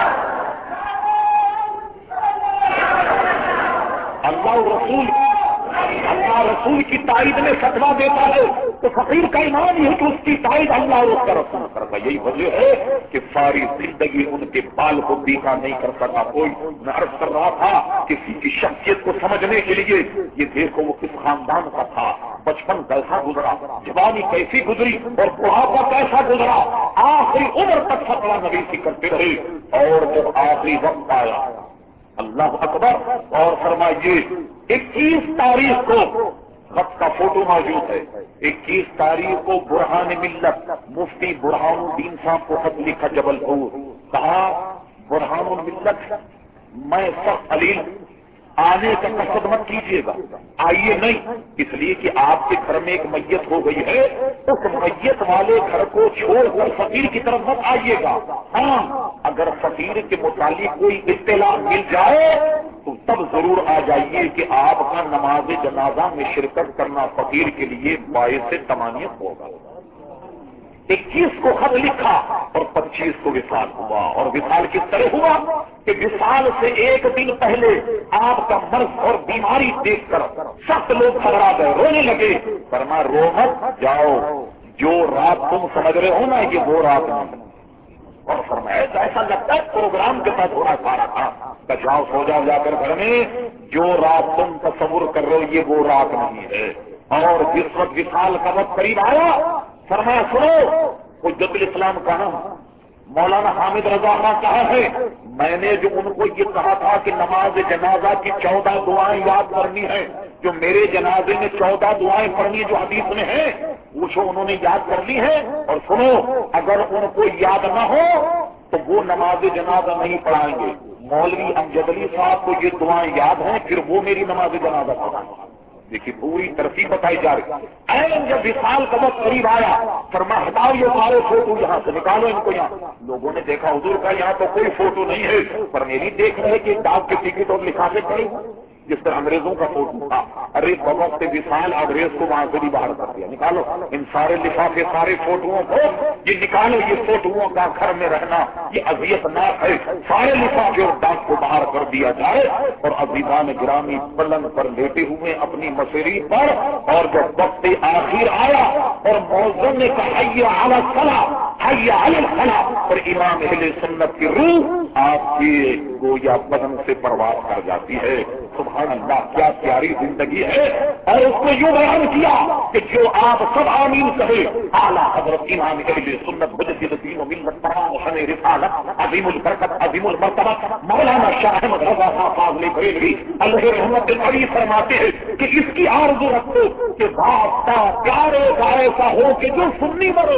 اللہ رسول اللہ رسول کی تائید میں فتویٰ دیتا ہے تو فقیر کا ایمان یہ ہے کہ اس کی تائید اللہ اور اس کا رسول کرتا. یہی وجہ ہے کہ ساری زندگی ان کے بال کو دیکھا نہیں کر سکا کوئی. میں عرض کر رہا تھا کسی کی شخصیت کو سمجھنے کے لیے یہ دیکھو وہ کس خاندان کا تھا, بچپن کیسا گزرا, جوانی کیسی گزری اور بڑھاپا کیسا گزرا, آخری عمر تک فتویٰ نویسی کرتے رہے. اور جب آخری وقت آیا اللہ اکبر, اور فرمائیے اکیس تاریخ کو خط کا فوٹو موجود ہے, اکیس تاریخ کو برہان ملت مفتی برہان الدین صاحب کو خط لکھا جبل پور, کہا برہان الملت میں سخت علیل آنے کا قصد مت کیجیے گا, آئیے نہیں, اس لیے کہ آپ کے گھر میں ایک میت ہو گئی ہے, اس میت والے گھر کو چھوڑ کر فقیر کی طرف مت آئیے گا. ہاں اگر فقیر کے متعلق کوئی اطلاع مل جائے تو تب ضرور آ جائیے کہ آپ کا نماز جنازہ میں شرکت کرنا فقیر کے لیے باعث تمانیت ہوگا. اکیس کو خط لکھا اور پچیس کو وصال ہوا. اور وصال کس طرح ہوا کہ وصال سے ایک دن پہلے آپ کا مرض اور بیماری دیکھ کر سخت لوگ گھبرا گئے, رونے لگے. فرمایا رو مت, جاؤ, جو رات تم سمجھ رہے ہو نا یہ وہ رات نہیں. اور فرمایا ایسا لگتا ہے پروگرام کے ساتھ ہونا سارا تھا, کہ جاؤ سو جاؤ جا کر گھر میں, جو رات تم تصور کر رہے ہو یہ وہ رات نہیں ہے. اور جس وقت وصال کا وقت قریب آیا فرمایا سنو حجت الاسلام کہاں, مولانا حامد رضا خان کہاں ہے. میں نے جو ان کو یہ کہا تھا کہ نماز جنازہ کی چودہ دعائیں یاد کرنی ہے, جو میرے جنازے میں چودہ دعائیں پڑھنی جو حدیث میں ہیں پوچھو انہوں نے یاد کر لی ہے. اور سنو اگر ان کو یاد نہ ہو تو وہ نماز جنازہ نہیں پڑھائیں گے. مولوی امجد علی صاحب کو یہ دعائیں یاد ہیں, پھر وہ میری نماز جنازہ پڑھائیں. دیکھیے پوری ترتیب بتائی جا رہی ہے. جب وصال کا وقت قریب آیا فرما ہٹاؤ یہ سارے فوٹو یہاں سے نکالو ان کو. یہاں لوگوں نے دیکھا حضور کا یہاں تو کوئی فوٹو نہیں ہے، پر میری دیکھ رہے کہ ڈاک کے ٹکٹ اور لکھانے پڑے جس طرح انگریزوں کا فوٹو تھا. ارے بوقت وصال انگریز کو وہاں سے بھی باہر کر دیا. نکالو ان سارے لفافے سارے فوٹوؤں کو یہ نکالو. یہ فوٹوؤں کا گھر میں رہنا یہ اذیت ناک ہے. سارے لفافے اور ڈاک کو باہر کر دیا جائے. اور عزیزان گرامی پلنگ پر لیٹے ہوئے اپنی مسیری پر، اور جب وقت آخر آیا اور مؤذن نے کہا حی علی الصلاۃ حی علی الفلاح، اور امام اہل سنت کی روح آپ کی گویا بدن سے پرواز کر جاتی ہے. سبحان اللہ کیا پیاری زندگی ہے. اور اس کو یوں بیان کیا کہ جو آپ سب آمین کہے اعلیٰ حضرت امام اہل سنت مجدد دین و ملت تمام شان رسالت عظیم البرکت عظیم المرتبہ مولانا شاہ احمد رضا صاحب فاضل بریلوی اللہ رحمت علی فرماتے ہیں کہ اس کی آرزو رکھو کہ واسطہ پیارے کا ایسا ہو کہ جو سنی مرے.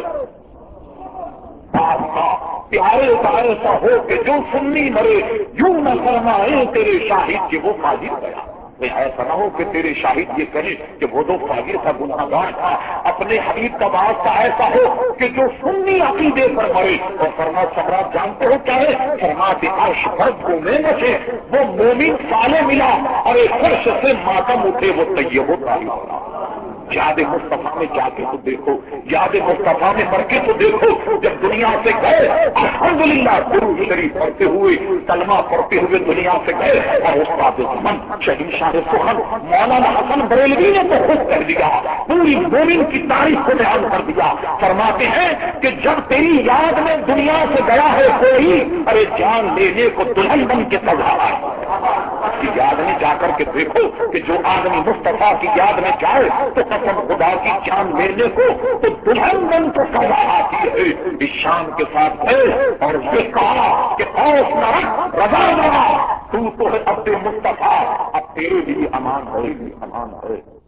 پیارے کا ایسا ہو کہ جو سنی مرے، یوں نہ فرمائے تیرے شاہد کہ وہ فاجر گیا. ایسا نہ ہو کہ تیرے شاہد یہ کہے کہ وہ تو فاجر تھا گناہ گار تھا. اپنے حبیب کا واسطہ ایسا ہو کہ جو سنی عقیدے پر مرے. اور فرما سمراٹ جانتے ہو کیا ہے؟ فرماتے عرش پر گھومے نچے وہ مومن سالے ملا اور ایک فرش سے ماتم اٹھے وہ طیب و طاہر ہو. یاد مصطفیٰ میں جا کے تو دیکھو، یاد مصطفیٰ میں مر کے تو دیکھو. جب دنیا سے گئے الحمدللہ درود شریف پڑھتے ہوئے کلمہ پڑھتے ہوئے دنیا سے گئے. اور استاد زمن شہنشاہ سخن مولانا حسن بریلوی نے تو خود کہہ دیا، پوری مومن کی تاریخ کو بیان کر دیا. فرماتے ہیں کہ جب تیری یاد میں دنیا سے گیا ہے کوئی، ارے جان لینے کو دلہن بن کے تیار ہے. کی یاد میں جا کر کے دیکھو کہ جو آدمی مصطفیٰ کی یاد میں جائے تو قسم خدا کی جان لینے کو تو دلہن بن کو سزا آتی ہے. اس شان کے ساتھ گئے اور یہ کہا کہ خوف نہ رکھ رضا رہا تو تو ہے عبد مصطفیٰ، اب تیرے لیے امان ہے امان ہے.